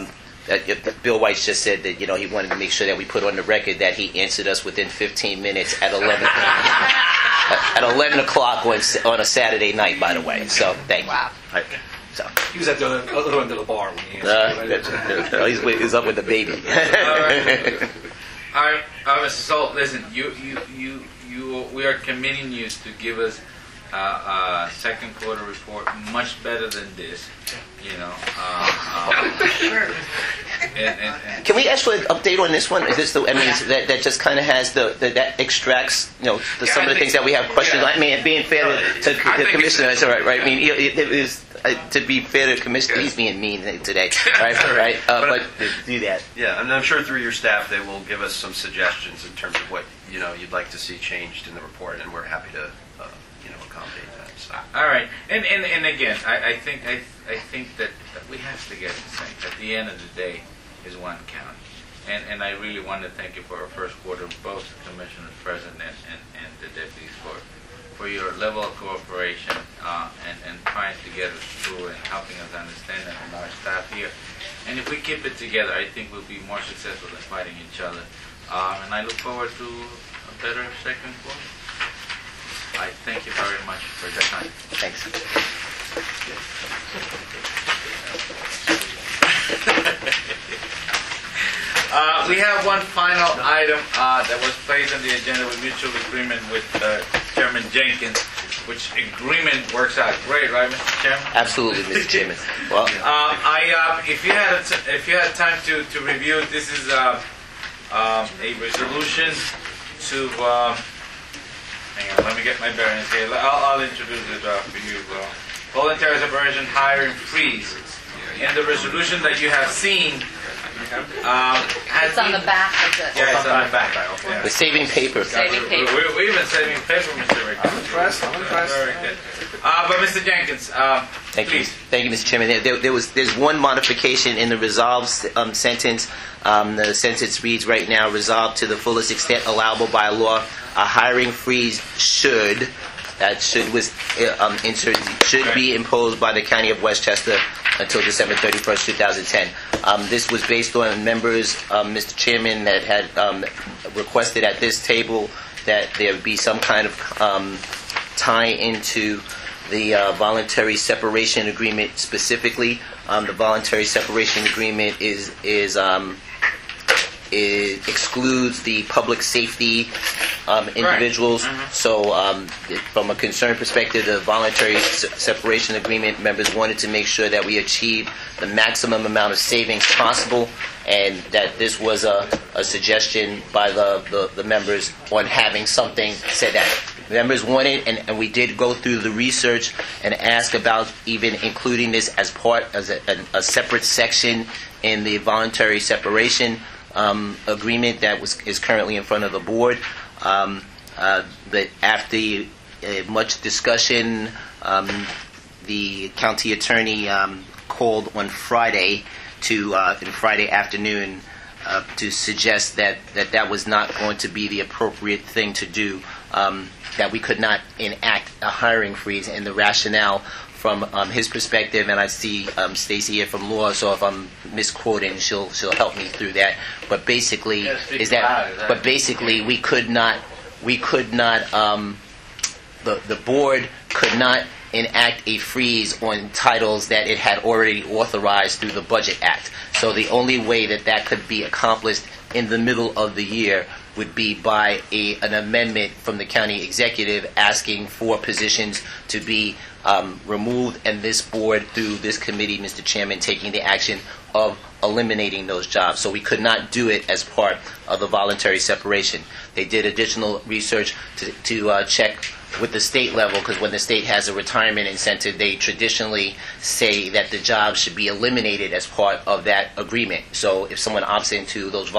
Bill White just said that he wanted to make sure that we put on the record that he answered us within 15 minutes at 11 o'clock on a Saturday night. By the way, so thank you. Wow. Right. So. He was at the other end of the bar when he answered. He's up with the baby. All right, Mr. Salt, listen. We are committing you to give us second quarter report much better than this, you know. Can we ask for an update on this one? Is this that just kind of has that extracts, some of the things that we have questions on? I mean, being fair to the commissioner, that's all right, right? I mean, it is, to be fair to the commissioner, he's being mean today, right? But do that. Yeah, and I'm sure through your staff they will give us some suggestions in terms of what you'd like to see changed in the report, and we're happy to accommodate that. So. All right, and again, I think that we have to get in sync. At the end of the day, is one county, and I really want to thank you for our first quarter, both the commissioners present and the deputies for your level of cooperation and trying to get us through and helping us understand it, and our staff here. And if we keep it together, I think we'll be more successful than fighting each other. And I look forward to a better second quarter. I thank you very much for your time. Thanks. We have one final item that was placed on the agenda with mutual agreement with Chairman Jenkins, which agreement works out great, right, Mr. Chairman? Absolutely, Mr. Chairman. Well, if you had time to review, this is a resolution to. Hang on, let me get my bearings here. I'll introduce it for you. Voluntary separation hiring freeze. And the resolution that you have seen. It's on the back of this. Yeah, it's on the back. We're saving paper. We've been saving paper, Mr. Rick. I'm impressed. Very good. But Mr. Jenkins, please. Thank you, Mr. Chairman. There's one modification in the resolved sentence. The sentence reads right now: resolved to the fullest extent allowable by law, a hiring freeze should be imposed by the County of Westchester until December 31st, 2010. This was based on members, Mr. Chairman, that had requested at this table that there be some kind of tie into the voluntary separation agreement specifically. The voluntary separation agreement it excludes the public safety individuals. Right. Mm-hmm. So from a concern perspective, the voluntary separation agreement members wanted to make sure that we achieve the maximum amount of savings possible, and that this was a suggestion by the members on having something said that. Members wanted, and we did go through the research and ask about even including this as a separate section in the voluntary separation agreement that is currently in front of the board. But after much discussion, the county attorney called on Friday Friday afternoon to suggest that was not going to be the appropriate thing to do. That we could not enact a hiring freeze, and the rationale from his perspective, and I see Stacy here from law, so if I'm misquoting, she'll help me through that. But basically, we could not. The board could not enact a freeze on titles that it had already authorized through the Budget Act. So the only way that could be accomplished in the middle of the year would be by an amendment from the county executive asking for positions to be removed, and this board, through this committee, Mr. Chairman, taking the action of eliminating those jobs. So we could not do it as part of the voluntary separation. They did additional research to check with the state level, because when the state has a retirement incentive, they traditionally say that the job should be eliminated as part of that agreement. So if someone opts into those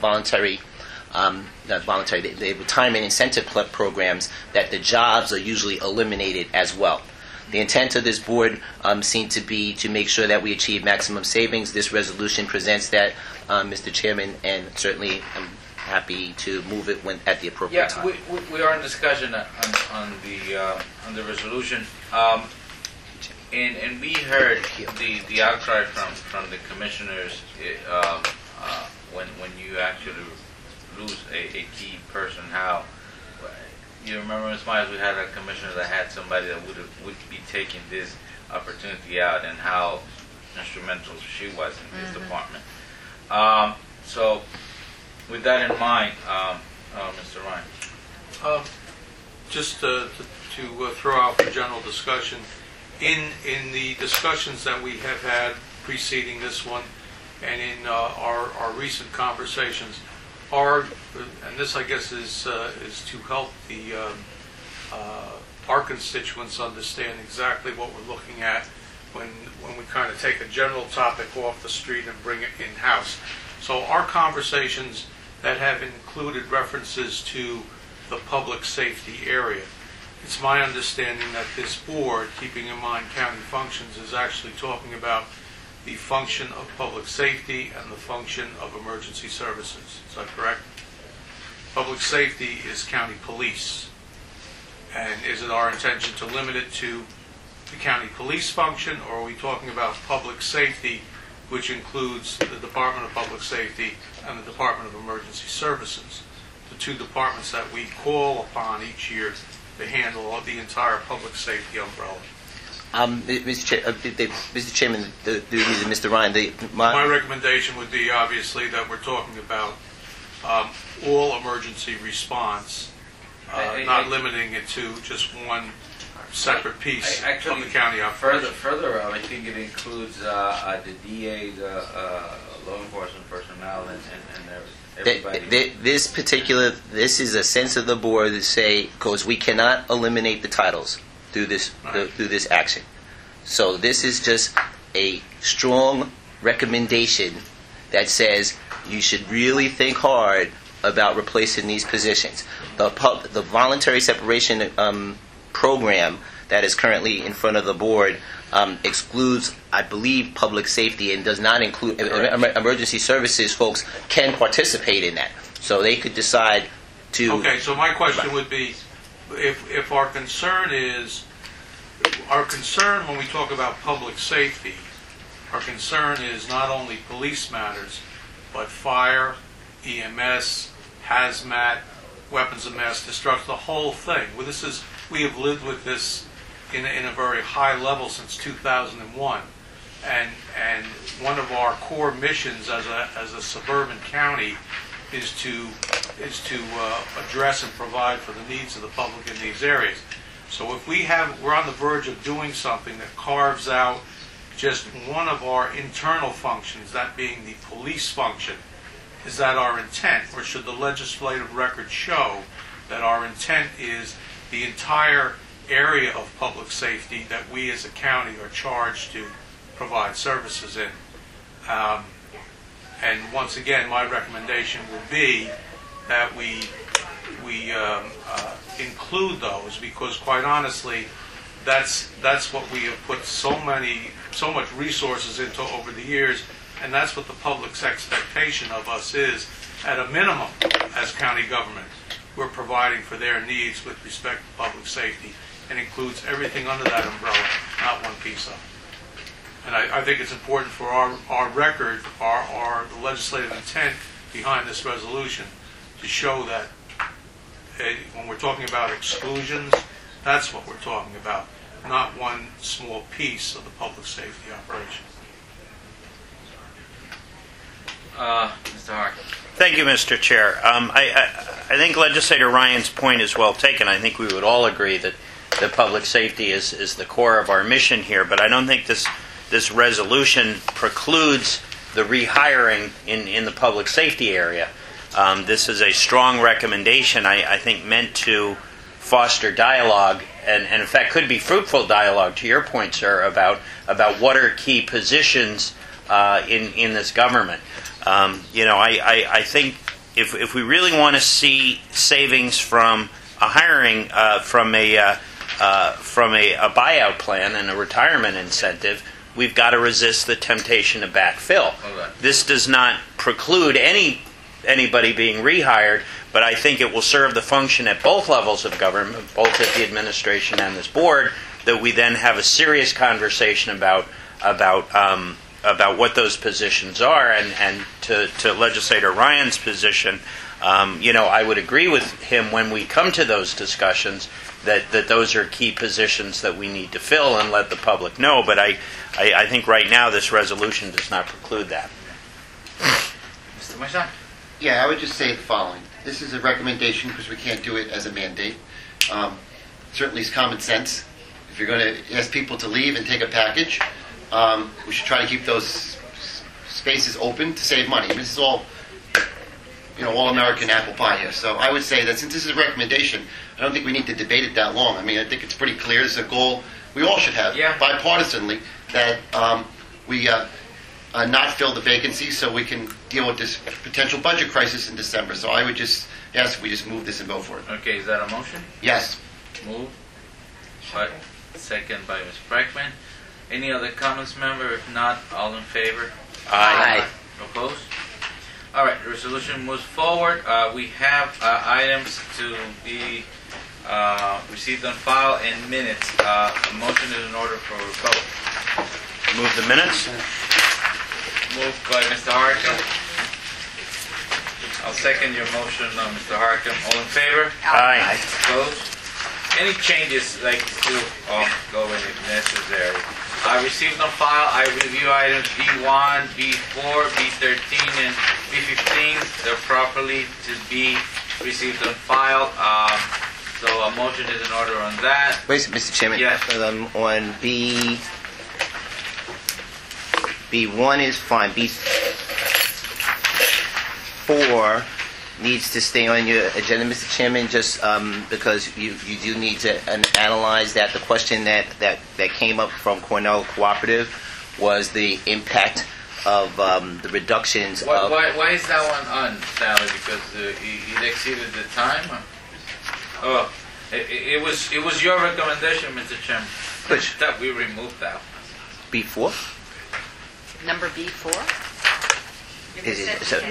the retirement incentive programs, that the jobs are usually eliminated as well. The intent of this board seemed to be to make sure that we achieve maximum savings. This resolution presents that, Mr. Chairman, and certainly I'm happy to move it at the appropriate time. Yeah, we are in discussion on the resolution, and we heard the outcry from the commissioners when you actually lose a key person. How you remember, Ms. Myers, we had a commissioner that had somebody that would be taking this opportunity out, and how instrumental she was in this department. So, with that in mind, Mr. Ryan. Just to to throw out for general discussion. In the discussions that we have had preceding this one, and in our recent conversations, and this I guess is to help our constituents understand exactly what we're looking at when we kind of take a general topic off the street and bring it in-house. So our conversations that have included references to the public safety area, it's my understanding that this board, keeping in mind county functions, is actually talking about the function of public safety and the function of emergency services. Is that correct? Public safety is county police. And is it our intention to limit it to the county police function, or are we talking about public safety, which includes the Department of Public Safety and the Department of Emergency Services, the two departments that we call upon each year to handle the entire public safety umbrella? Mr. Chairman, Mr. Ryan, my recommendation would be obviously that we're talking about all emergency response, not limiting it to just one separate piece of the county operation. Further, I think it includes the DA, the law enforcement personnel, and everybody. This is a sense of the board to say, because we cannot eliminate the titles through this action. So this is just a strong recommendation that says you should really think hard about replacing these positions. The voluntary separation program that is currently in front of the board excludes, I believe, public safety and does not include emergency services. Folks can participate in that, so they could decide to. Okay, so my question would be, if our concern when we talk about public safety, our concern is not only police matters, but fire, EMS, hazmat, weapons of mass destruction, the whole thing. Well, we have lived with this in a very high level since 2001, and one of our core missions as a suburban county is to address and provide for the needs of the public in these areas. So if we're on the verge of doing something that carves out just one of our internal functions, that being the police function, is that our intent, or should the legislative record show that our intent is the entire area of public safety that we as a county are charged to provide services in? And once again, my recommendation would be that we include those, because quite honestly, that's what we have put so much resources into over the years, and that's what the public's expectation of us is. At a minimum, as county government, we're providing for their needs with respect to public safety, and includes everything under that umbrella, not one piece of it. And I think it's important for our record, the legislative intent behind this resolution, to show that when we're talking about exclusions, that's what we're talking about, not one small piece of the public safety operation. Mr. Hart. Thank you, Mr. Chair. I think Legislator Ryan's point is well taken. I think we would all agree that public safety is the core of our mission here, but I don't think this resolution precludes the rehiring in the public safety area. This is a strong recommendation, I think, meant to foster dialogue, and in fact could be fruitful dialogue, to your point, sir, about what are key positions in this government. I think if we really want to see savings from a hiring, from a buyout plan and a retirement incentive, we've got to resist the temptation to backfill. Okay. This does not preclude anybody being rehired, but I think it will serve the function at both levels of government, both at the administration and this board, that we then have a serious conversation about what those positions are. And to Legislator Ryan's position, I would agree with him when we come to those discussions that those are key positions that we need to fill and let the public know. But I think right now this resolution does not preclude that. Mr. Mason? Yeah, I would just say the following. This is a recommendation because we can't do it as a mandate. certainly is common sense. If you're going to ask people to leave and take a package, we should try to keep those spaces open to save money. This is all, all American apple pie here. So I would say that since this is a recommendation, I don't think we need to debate it that long. I mean, I think it's pretty clear. This is a goal we all should have, bipartisanly, that we not fill the vacancies so we can deal with this potential budget crisis in December. So I would just ask we just move this and go for it. Okay, is that a motion? Yes. Move. Second by Ms. Brackman. Any other comments, member? If not, all in favor? Aye. Opposed? All right, the resolution moves forward. We have items to be received on file in minutes. A motion is in order for a vote. Move the minutes. Moved by Mr. Harkin. I'll second your motion, Mr. Harkin. All in favor? Aye. Opposed? Any changes, like to go in if necessary. I received on file, I review items B1, B4, B13, and B15. They're properly to be received on file. So a motion is in order on that. Wait, Mr. Chairman. Yes. On B1 is fine. B4 needs to stay on your agenda, Mr. Chairman, just because you do need to analyze that. The question that came up from Cornell Cooperative was the impact of the reductions of... Why is that one on, Sally? Because it exceeded the time? Oh, it was your recommendation, Mr. Chairman. Which? That we removed that. B4? Number B4? Is it, so,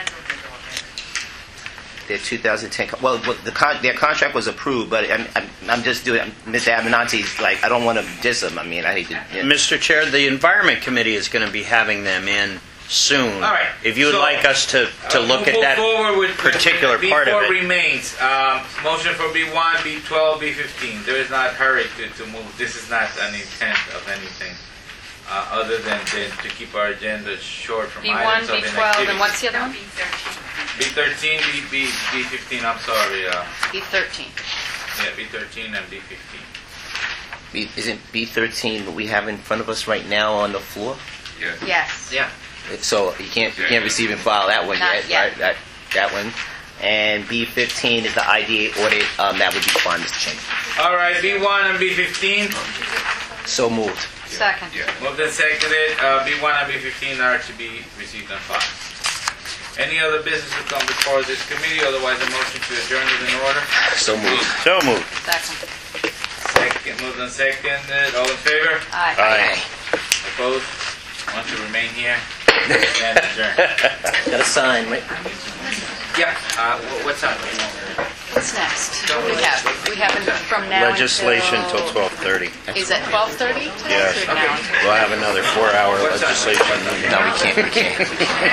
their 2010. Well, their contract was approved, but I'm just doing. Mr. Abenanti's like, I don't want to diss them. I mean, I hate to. Mr. Chair, the Environment Committee is going to be having them in soon. All right. If you would like us to look at that particular part of B4 it. remains. Motion for B1, B12, B15. There is not hurry to move. This is not an intent of anything. Other than to keep our agenda short from B1, items of B12, inactivity. and what's the other one? B13, B15, I'm sorry. B13. Yeah, B13 and B15. Isn't B13 what we have in front of us right now on the floor? Yeah. Yes. Yeah. So you can't receive and file that one Not yet, right? That one. And B15 is the IDA audit. That would be fine, Mr. Chairman. All right, B1 and B15. So moved. Second. Moved and seconded. B1 and B15 are to be received on file. Any other business to come before this committee? Otherwise, a motion to adjourn is in order. So moved. So moved. Second. Moved and seconded. All in favor? Aye. Opposed? Want to remain here? Stand adjourned. Got a sign, right? Yeah. What's up? What's next? We have from now Legislation till 12:30. Is it 12:30? Yes. Or now? We'll have another 4-hour legislation. No, we can't. Okay.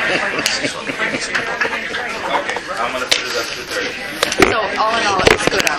I'm going to put it up to 30. So all in all, it's good.